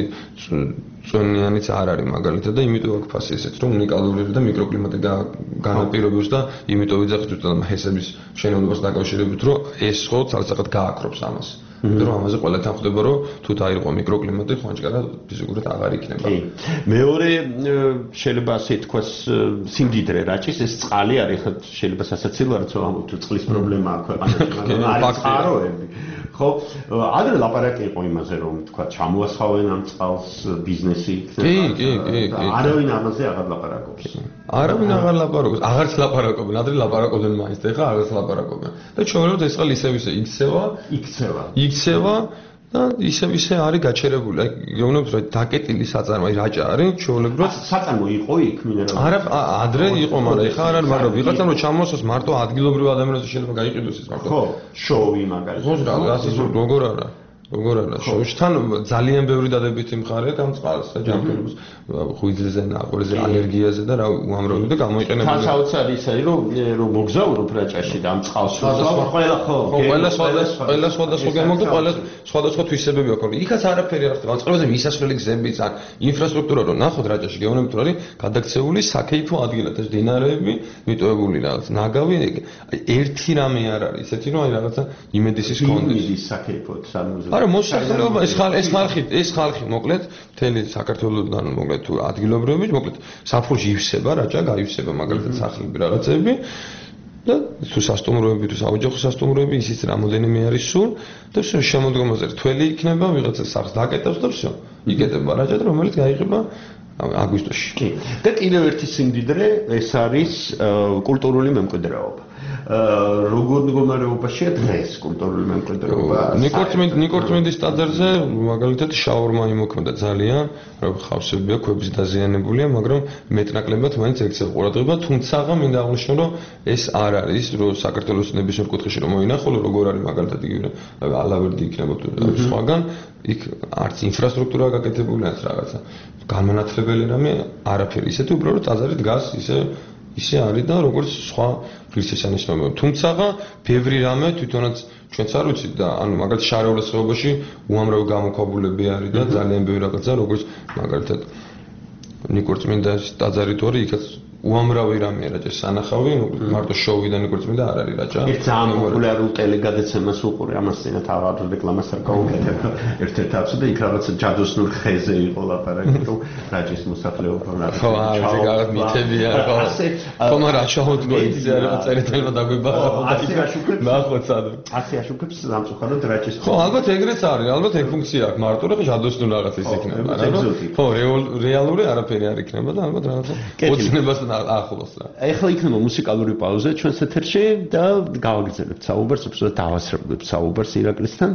წვენიანიც არ არის მაგალითად და იმიტომ აქვს ფასი ესეც რომ უნიკალური და მიკროკლიმატი განაპირობებს და იმიტომ ვიძახით უბრალოდ ჰესების მშენებლობას დაკავშირებით რომ ეს ხო ცალსახად გააკრობს ამას. იმიტომ რომ ამაზე ყველგან ხდება რომ თუ დაირყვა მიკროკლიმატი ხანჭკარა ფიზიკურად აღარ იქნება. კი. მეორე შეიძლება ასე თქვას სიმდიდრე რაჭის ეს წყალი არის ხა შეიძლება სასაცილო არც ამოთ თუ წყლის პრობლემა აქვს ქვეყანაში მაგრამ არის წყაროები. ხო, ადრე ლაპარაკი იყო იმაზე რომ თქვა ჩამოასხავენ ამ წყალს ბიზნესი იქნება. კი, კი, კი, კი. არავინ ამაზე აღარ ლაპარაკობს. არავინ აღარ ლაპარაკობს, აღარც ლაპარაკობენ, ადრე ლაპარაკობდნენ მაინც და ეხლა აღარც ლაპარაკობენ. და ჩვეულებრივ ეს წყალი ისევ ისე იქცევა, იქცევა. იქცევა და ისე ისე არის გაჩერებული. აი, გეუბნებით რომ დაკეტილი საწარმო, აი რაჭა არის, ჩვეულებრივ საწარმო იყო იქ მინერალური. არა, ადრე იყო, მაგრამ ეხლა არ არის, მაგრამ ვიღაცამ რომ ჩამოსოს მარტო ადგილობრივ ადამიანებს შეიძლება გაიყიდოს ეს მარტო. ხო, შოუი მაგალითად. ხო, რა, ასე როგორ არა. როგორ არა, შოუშთან ძალიან ბევრი დადებითი მხარე აქვს ამ წყალს და ჯანმრთელობის ღვიძლზე, ნაყურზე, ალერგიაზე და რა უამრავი და გამოიყენებული. თასაუცარი ისე რომ რომ მოგზაურობ რაჭაში და ამ წყალს ვსვამ ყველა ხო, ყველა სხვადასხვა ყველა სხვადასხვა გემოგდა, ყველა სხვადასხვა თვისებები აქვს. იქაც არაფერი არ ხდება. ამ წყალზე მისასვლელი გზებიც ან ინფრასტრუქტურა რომ ნახოთ რაჭაში გეუბნებით რომ არის გადაქცეული საქეითო ადგილად ეს დინარეები მიტოვებული რაღაც ნაგავი აი ერთი რამე არ არის ისეთი რომ აი რაღაცა იმედის ის კონდეს. იმედის საქეითოთ სამუზეუმო არა მოსახლეობა ეს ხალხი ეს ხალხი ეს ხალხი მოკლედ მთელი საქართველოსგან მოკლედ თუ ადგილობრივი მოკლედ საფრთხეში ივსება რაჭა გაივსება მაგალითად სახლები რაღაცები და თუ სასტუმროები თუ საოჯახო სასტუმროები ისიც რამოდენიმე არის სულ და შემოდგომაზე რთველი იქნება ვიღაცა სახლს დაკეტავს და всё იკეტება რაჭა და რომელიც გაიღება აგვისტოში. კი და კიდევ ერთი სიმდიდრე ეს არის კულტურული მემკვიდრეობა. როგორ მდგომარეობაშია დღეს კულტურული მემკვიდრეობა? ნიკორწმინდის ნიკორწმინდის ტაძარზე მაგალითად შაურმა იმოქმედა ძალიან, რომ ხავსებია, ქვების დაზიანებულია, მაგრამ მეტნაკლებად მაინც ექცევა ყურადღება, თუმცა მინდა აღნიშნო, რომ ეს არ არის, რომ საქართველოს ნებისმიერ კუთხეში რომ მოინახულო, როგორ არის მაგალითად იგივე ალავერდი იქნება თუ სხვაგან, იქ არც ინფრასტრუქტურა გაკეთებული, არც რაღაცა განმანათლებელი რამე არაფერი, ისეთი უბრალოდ ტაძარი დგას ისე ისე არის და როგორც სხვა ღირსშესანიშნაობები. თუმცა ბევრი რამე თვითონაც ჩვენც არ ვიცით და ანუ მაგალითად შარეულის ხეობაში უამრავი გამოქვაბულები არის და ძალიან ბევრი რაღაცა როგორც მაგალითად ნიკორწმინდის ტაძარი თუ არის იქაც უამრავი რამეა რაჭა სანახავი, მარტო შოუი და ნიკორწმინდა არ არის რაჭა. ერთ ძალიან პოპულარულ ტელეგადაცემას უყურე, ამას წინათ აღარ რეკლამას არ გავუკეთებ. ერთ-ერთ აფსო და იქ რაღაცა ჯადოსნურ ხეზე იყო ლაპარაკი, რომ რაჭის მოსახლეობა რა. ხო, ასე რაღაც მითებია, ხო. ხო, მაგრამ შაუდნო იცი არა წერეთელმა დაგვიბა. ასე აშუქებს. ნახოთ სად. ასე აშუქებს სამწუხაროდ რაჭის. ხო, ალბათ ეგრეც არის, ალბათ ეგ ფუნქცია აქვს, მარტო რა ჯადოსნურ რაღაც ის იქნება, რა. ხო, რეალური არაფერი არ იქნება და ალბათ რაღაცა ოცნებასთან ახლოს რა. ეხლა იქნება მუსიკალური პაუზა ჩვენს ეთერში და გავაგრძელებთ საუბარს, უბრალოდ დავასრულებთ საუბარს ირაკლისთან.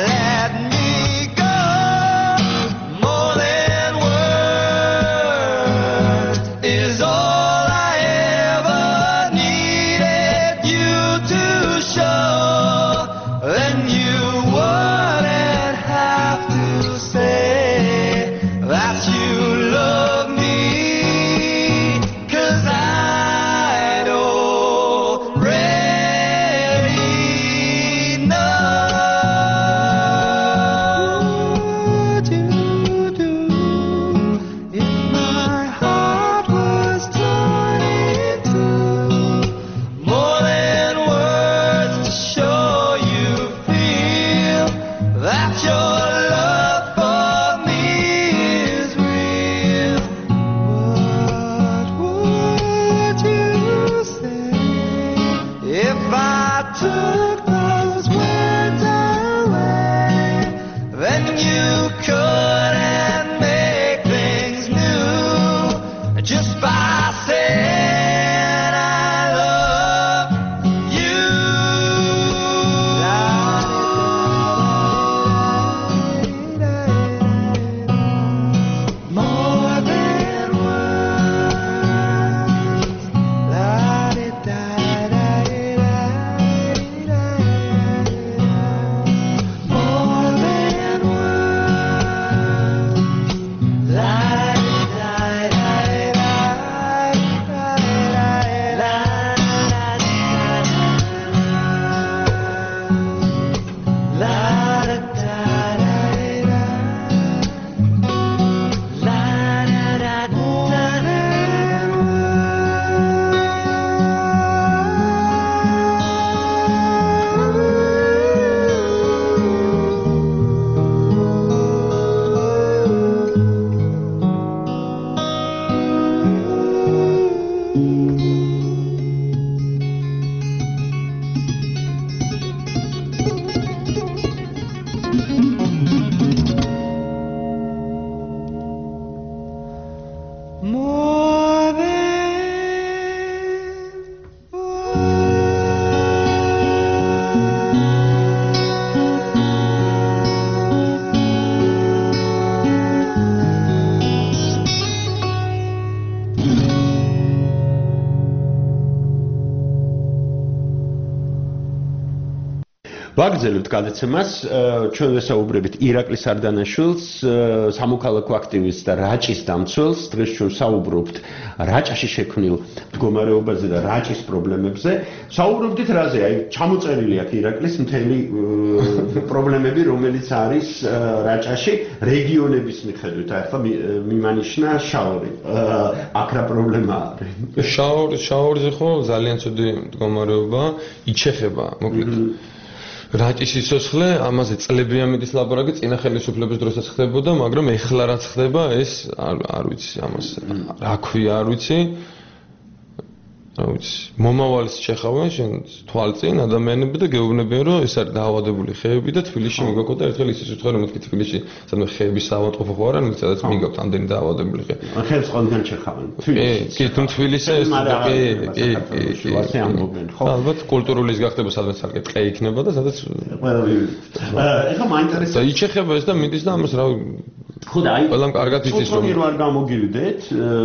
More than words. ვაგრძელებთ გადაცემას, ჩვენ ვესაუბრებით ირაკლის არდანაშვილს, სამოქალაქო აქტივისტს და რაჭის დამცველს. დღეს ჩვენ საუბრობთ რაჭაში შექმნილ მდგომარეობაზე და რაჭის პრობლემებზე. საუბრობდით რაზე? აი, ჩამოწერილი აქვს ირაკლის მთელი პრობლემები, რომელიც არის რაჭაში რეგიონების მიხედვით. აი, ახლა მიმანიშნა შაორი. აქ რა პრობლემა არის? შაორი, შაორზე ხო ძალიან ცუდი მდგომარეობა, იჩეხება, მოკლედ. რაჭის სიცოცხლე, ამაზე წლებია მიდის ლაბორატორი, წინა ხელისუფლების დროსაც ხდებოდა, მაგრამ ეხლა რაც ხდება, ეს არ არ ვიცი ამას. რა ქვია, არ ვიცი. რა ვიცი, მომავალს შეხავენ შენ თვალწინ ადამიანები და გეუბნებიან, რომ ეს არის დაავადებული ხეები და თბილისში მიგოქოდა ერთხელ ისე სიტყვა, რომ მეთქი თბილისში, სადაც ხეების საავადმყოფო ხო არა, მით სადაც მიგოქთ ამდენი დაავადებული ხე. ხეებს ყველგან შეხავენ. თბილისში. კი, თუ თბილისში ეს კი, კი, კი. ასე ამბობენ, ხო? ალბათ კულტურული ის გახდება, სადაც არ ტყე იქნება და სადაც ყველაფერი. ეხლა მაინტერესებს. და იჩეხება ეს და მიდის და ამას რა ხო და აი ყველამ კარგად იცის რომ რომ არ გამოგივიდეთ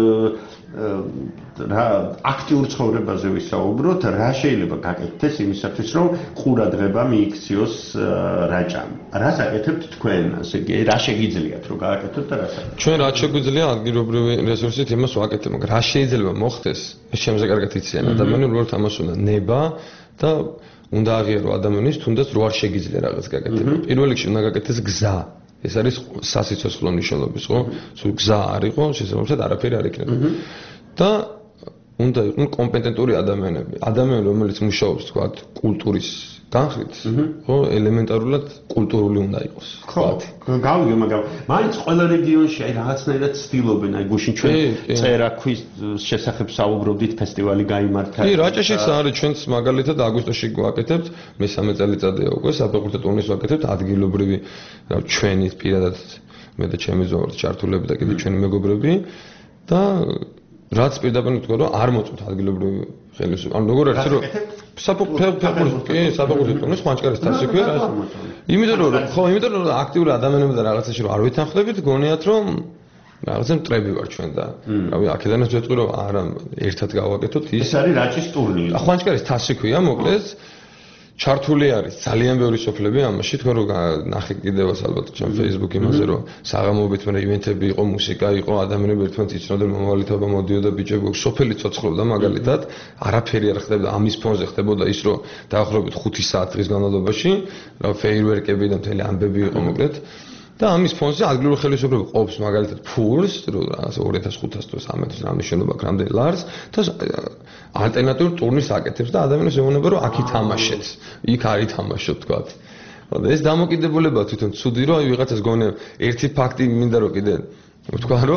რა აქტიურ ცხოვრებაზე ვისაუბროთ, რა შეიძლება გაკეთდეს იმისათვის, რომ ყურადღება მიიქციოს რაჭამ. რას აკეთებთ თქვენ, ასე იგი, რა შეგიძლიათ რომ გააკეთოთ და რას აკეთებთ? ჩვენ რაც შეგვიძლია ადგილობრივი რესურსით იმას ვაკეთებ, მაგრამ რა შეიძლება მოხდეს? ეს ჩემზე კარგად იციან ადამიანები, უბრალოდ ამას უნდა ნება და უნდა აღიარო ადამიანის თუნდაც რო არ შეგიძლია რაღაც გაკეთება. პირველ რიგში უნდა გაკეთდეს გზა. ეს არის სასიცოცხლო მნიშვნელობის, ხო? სულ გზა არ იყო, შესაბამისად არაფერი არ იქნება. და უნდა იყვნენ კომპეტენტური ადამიანები. ადამიანი, რომელიც მუშაობს, თქვა, კულტურის განხრით, ხო, ელემენტარულად კულტურული უნდა იყოს. ხო, გავიგე, მაგრამ მაინც ყველა რეგიონში აი რაღაცნაირად ცდილობენ, აი გუშინ ჩვენ წერაქვის შესახებ საუბრობდით, ფესტივალი გაიმართა. კი, რაჭაშიც არის, ჩვენც მაგალითად აგვისტოში გვაკეთებთ, მესამე წელიწადია უკვე, საფეხბურთო ტურნირს ვაკეთებთ ადგილობრივი ჩვენი პირადად მე და ჩემი ზოგადად ჩართულები და კიდე ჩვენი მეგობრები და რაც პირდაპირ თქვა რომ არ მოწვით ადგილობრივი ხელისუფლება. ანუ როგორ არის რომ საფეხბურთო კი საფეხბურთო ტურნირს ხანჭკარის თასი ქვია რა. იმიტომ რომ ხო, იმიტომ რომ აქტიური ადამიანები და რაღაცაში რომ არ ვითანხმდებით, გონიათ რომ რაღაცა მტრები ვარ ჩვენ და რავი აქედანაც ვეთქვი რომ არა ერთად გავაკეთოთ ის. ეს არის რაჭის ტურნირი. ხანჭკარის თასი ქვია, მოკლედ ჩართული არის ძალიან ბევრი სოფლები ამაში, თქვენ რომ ნახე კიდევაც ალბათ ჩვენ Facebook იმაზე რომ საღამოობით მე ივენთები იყო, მუსიკა იყო, ადამიანები ერთმანეთს იცნობდნენ, მომავალითობა მოდიოდა, ბიჭები სოფელი ცოცხლობდა მაგალითად, არაფერი არ ხდებოდა, ამის ფონზე ხდებოდა ის რომ დაახლოებით ხუთი საათი დღის განმავლობაში, რა ფეიერვერკები და მთელი ამბები იყო მოკლედ. და ამის ფონზე ადგილობრივი ხელისუფლება ყოფს მაგალითად ფულს, რომ რაღაც ორი ათას ხუთას თუ სამას რამე შენობა გრამდენ ლარს და ალტერნატიულ ტურნირს აკეთებს და ადამიანებს ეუბნება რომ აქ ითამაშეთ, იქ არ ითამაშოთ თქვა. და ეს დამოკიდებულება თვითონ ცუდი რომ აი ვიღაცას გონე ერთი ფაქტი მინდა რომ კიდე თქვა რომ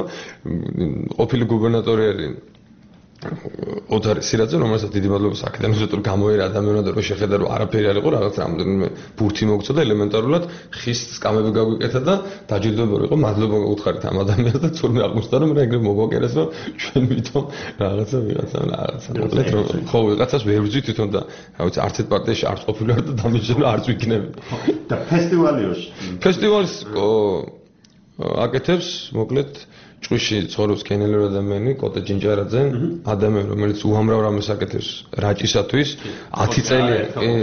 ყოფილი გუბერნატორი არის ოთარ სირაძე, რომელსაც დიდი მადლობა აქედან ზუსტად გამოერა ადამიანად რომ შეხედა რომ არაფერი არ იყო, რაღაც რამოდენიმე ბურთი მოგწო და ელემენტარულად ხის სკამები გაგვიკეთა და დაჯილდოება იყო, მადლობა გუთხარით ამ ადამიანს და თურმე აღმოჩნდა რომ ეგრე მოგვაკერეს რომ ჩვენ ვითომ რაღაცა ვიღაცა რაღაცა მოკლედ რომ ხო ვიღაცას ვერ ვძვით თვითონ და რა ვიცი არც ერთ პარტიაში არც ყოფილი ვარ და დამიჯერა არც ვიქნები. და ფესტივალიოს ფესტივალს აკეთებს მოკლედ ჭყვიში ცხოვრობს კენელერ ადამიანი, კოტე ჯინჯარაძე, ადამიანი, რომელიც უამრავ რამეს აკეთებს რაჭისათვის, ათი წელი,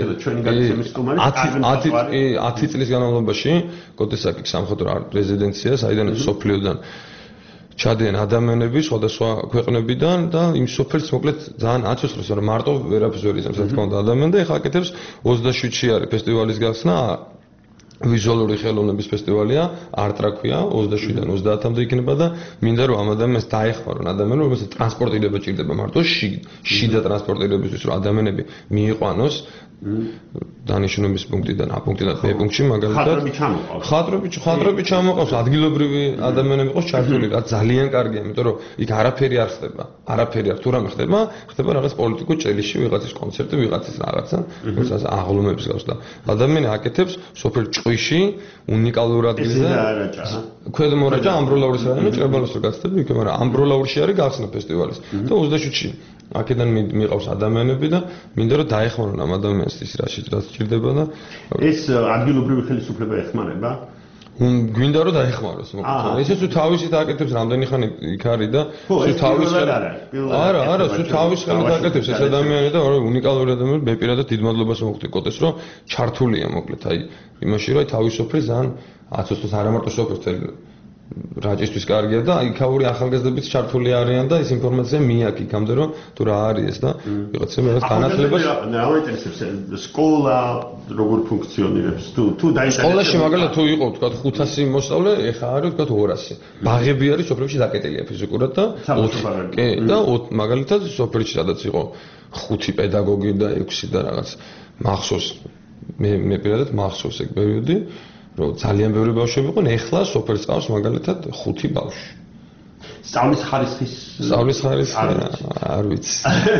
ათი წლის განმავლობაში კოტეს აკეთებს სამხედრო რეზიდენცია, საიდანაც სოფლიოდან ჩადიან ადამიანები სხვადასხვა ქვეყნებიდან და იმ სოფელს მოკლედ ძალიან აცოცხლოს, რომ მარტო ვერაფერს ვერ იზამს, რა თქმა უნდა, ადამიანი და ეხლა აკეთებს ოცდაშვიდში არის ფესტივალის გახსნა. ვიზუალური ხელოვნების ფესტივალია, არტრაქვია, ოცდაშვიდიდან ოცდაათამდე იქნება და მინდა რომ ამ ადამიანს დაეხმარონ ადამიანები, რომელსაც ტრანსპორტირება ჭირდება მარტო შიდა ტრანსპორტირებისთვის, რომ ადამიანები მიიყვანოს დანიშნების პუნქტიდან A პუნქტიდან B პუნქტში მაგალითად ხატრები ჩამოყავს. ხატრები ხატრები ჩამოყავს, ადგილობრივი ადამიანები იყოს ჩართული, რაც ძალიან კარგია, იმიტომ რომ იქ არაფერი არ ხდება. არაფერი არ თუ რამე ხდება, ხდება რაღაც პოლიტიკურ ჭელიში, ვიღაცის კონცერტი, ვიღაცის რაღაცა, როდესაც აღლუმების გავს და ადამიანი აკეთებს სოფელ ჭყვიში უნიკალურ ადგილზე. ქვედო მორაჯა ამბროლაურის რაიონი ჭერბალოს რო გაცდები იქ, მაგრამ ამბროლაურში არის გახსნა ფესტივალის და ოცდაშვიდში აქედან მიყავს ადამიანები და მინდა რომ დაეხმარონ ამ ადამიანს ის რა სჭირდება და ეს ადგილობრივი ხელისუფლება ეხმარება? გვინდა რომ დაეხმაროს მოკლედ. ესე თუ თავისით აკეთებს რამდენი ხანი იქ არის და თუ თავის ხელით არა, არა, თუ თავის ხელით აკეთებს ეს ადამიანი და უნიკალური ადამიანი მე პირადად დიდ მადლობას მოვხდი კოტეს რომ ჩართულია მოკლედ აი იმაში რომ აი თავის სოფლი ძალიან აცოცხლოს არა მარტო სოფელს რაჭისთვის კარგია და იქაური ახალგაზრდებიც ჩართული არიან და ეს ინფორმაცია მიაქვს იქამდე რომ თუ რა არის ეს და ვიღაცამ რაღაც განათლებას რა ინტერესებს სკოლა როგორ ფუნქციონირებს თუ თუ დაინტერესებს სკოლაში მაგალითად თუ იყო თქვა ხუთასი მოსწავლე ეხა არის თქვა ორასი ბაღები არის სოფლებში დაკეტილია ფიზიკურად და კი და მაგალითად სოფლებში სადაც იყო ხუთი პედაგოგი და ექვსი და რაღაც მახსოვს მე მე პირადად მახსოვს ეგ პერიოდი რომ ძალიან ბევრი ბავშვები იყვნენ, ეხლა სოფელს ყავს მაგალითად ხუთი ბავშვი. სწავლის ხარისხის სწავლის ხარისხი არ ვიცი.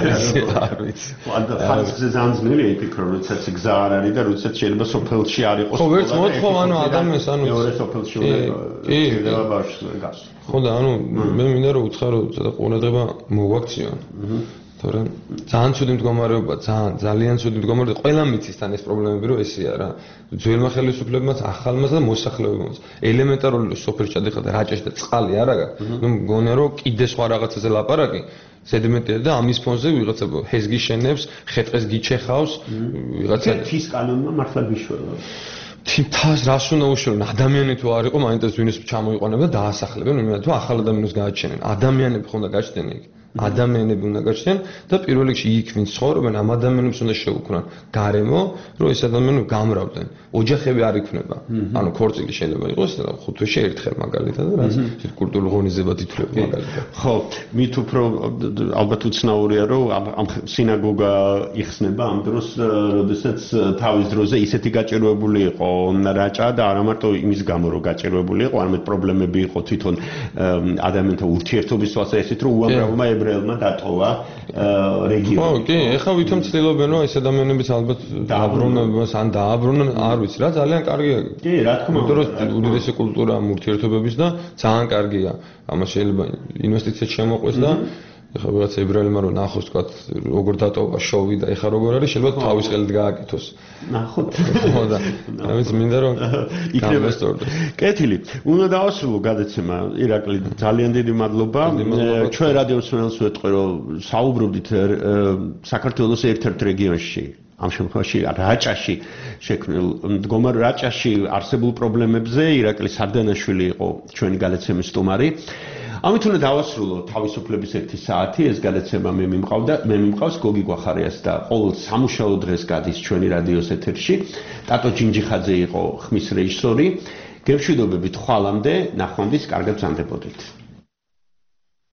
არ ვიცი. ანუ ხარისხზე ძალიან ძნელია იფიქრო, როდესაც გზა არ არის და როდესაც შეიძლება სოფელში არ იყოს. ხო, ვერც მოთხოვ, ანუ ადამიანს ანუ მეორე სოფელში უნდა ბავშვს გასვლა. ხო და ანუ მე მინდა რომ უცხარო ცოტა ყურადღება მოვაქციონ. თორემ ძალიან ცუდი მდგომარეობა, ძალიან ძალიან ცუდი მდგომარეობა. ყველა მიცის თან ეს პრობლემები რომ ესეა რა. ძველმა ხელისუფლებამაც, ახალმაც და მოსახლეობამაც. ელემენტარული სოფელში ჩადიხარდა რაჭაში და წყალი არ აქვს. ნუ მგონია რომ კიდე სხვა რაღაცაზე ლაპარაკი. ზედმეტია და ამის ფონზე ვიღაცა ჰეზგი შენებს, ხეტყეს გიჩეხავს, ვიღაცა თის კანონმა მართლა გიშველა. თითას რას უნდა უშველონ ადამიანი თუ არ იყო, მაინც ვინც ჩამოიყვანება და დაასახლებენ, იმიტომ რომ ახალ ადამიანებს გააჩენენ. ადამიანები ხომ და გაჩნდნენ იქ. ადამიანები უნდა გაჩნდნენ და პირველ რიგში იქ ვინც ცხოვრობენ ამ ადამიანებს უნდა შეუქმნან გარემო რომ ეს ადამიანები გამრავდნენ ოჯახები არ იქნება ანუ ქორწილი შეიძლება იყოს ხუთ თვეში ერთხელ მაგალითად და რაც კულტურულ ღონისძიებად ითვლება მაგალითად ხო მით უფრო ალბათ უცნაურია რომ ამ სინაგოგა იხსნება ამ დროს როდესაც თავის დროზე ისეთი გაჭირვებული იყო რაჭა და არა მარტო იმის გამო რომ გაჭირვებული იყო არამედ პრობლემები იყო თვითონ ადამიანთა ურთიერთობის თვალსაზრისით რომ უამრავმა ებრაელმა დატოვა რეგიონი. ხო, კი, ეხლა ვითომ ცდილობენ რომ ეს ადამიანებიც ალბათ დააბრუნებას ან დააბრუნონ, არ ვიცი რა, ძალიან კარგია. კი, რა თქმა უნდა. იმიტომ რომ უდიდესი კულტურა ურთიერთობების და ძალიან კარგია. ამას შეიძლება ინვესტიციად შემოყვეს და ეხლა ვიღაც ებრაელმა რომ ნახოს თქვა როგორ დატოვა შოვი და ეხლა როგორ არის შეიძლება თავის ხელით გააკეთოს. ნახოთ. ხო და ამის მინდა რომ იქნებასტორდეს. კეთილი. უნდა დავასრულო გადაცემა ირაკლი ძალიან დიდი მადლობა. ჩვენ რადიო მსმენელს ვეთყვი რომ საუბრობდით საქართველოს ერთ-ერთ რეგიონში ამ შემთხვევაში რაჭაში შექმნილ მდგომარ რაჭაში არსებულ პრობლემებზე ირაკლი სარდანაშვილი იყო ჩვენი გადაცემის სტუმარი. ამით უნდა დავასრულო თავისუფლების ერთი საათი ეს გადაცემა მე მიმყავდა მე მიმყავს გოგი გვახარიას და ყოველ სამუშაო დღეს გადის ჩვენი რადიოს ეთერში ტატო ჯინჯიხაძე იყო ხმის რეჟისორი გემშვიდობებით ხვალამდე ნახვამდის კარგად ბრძანდებოდით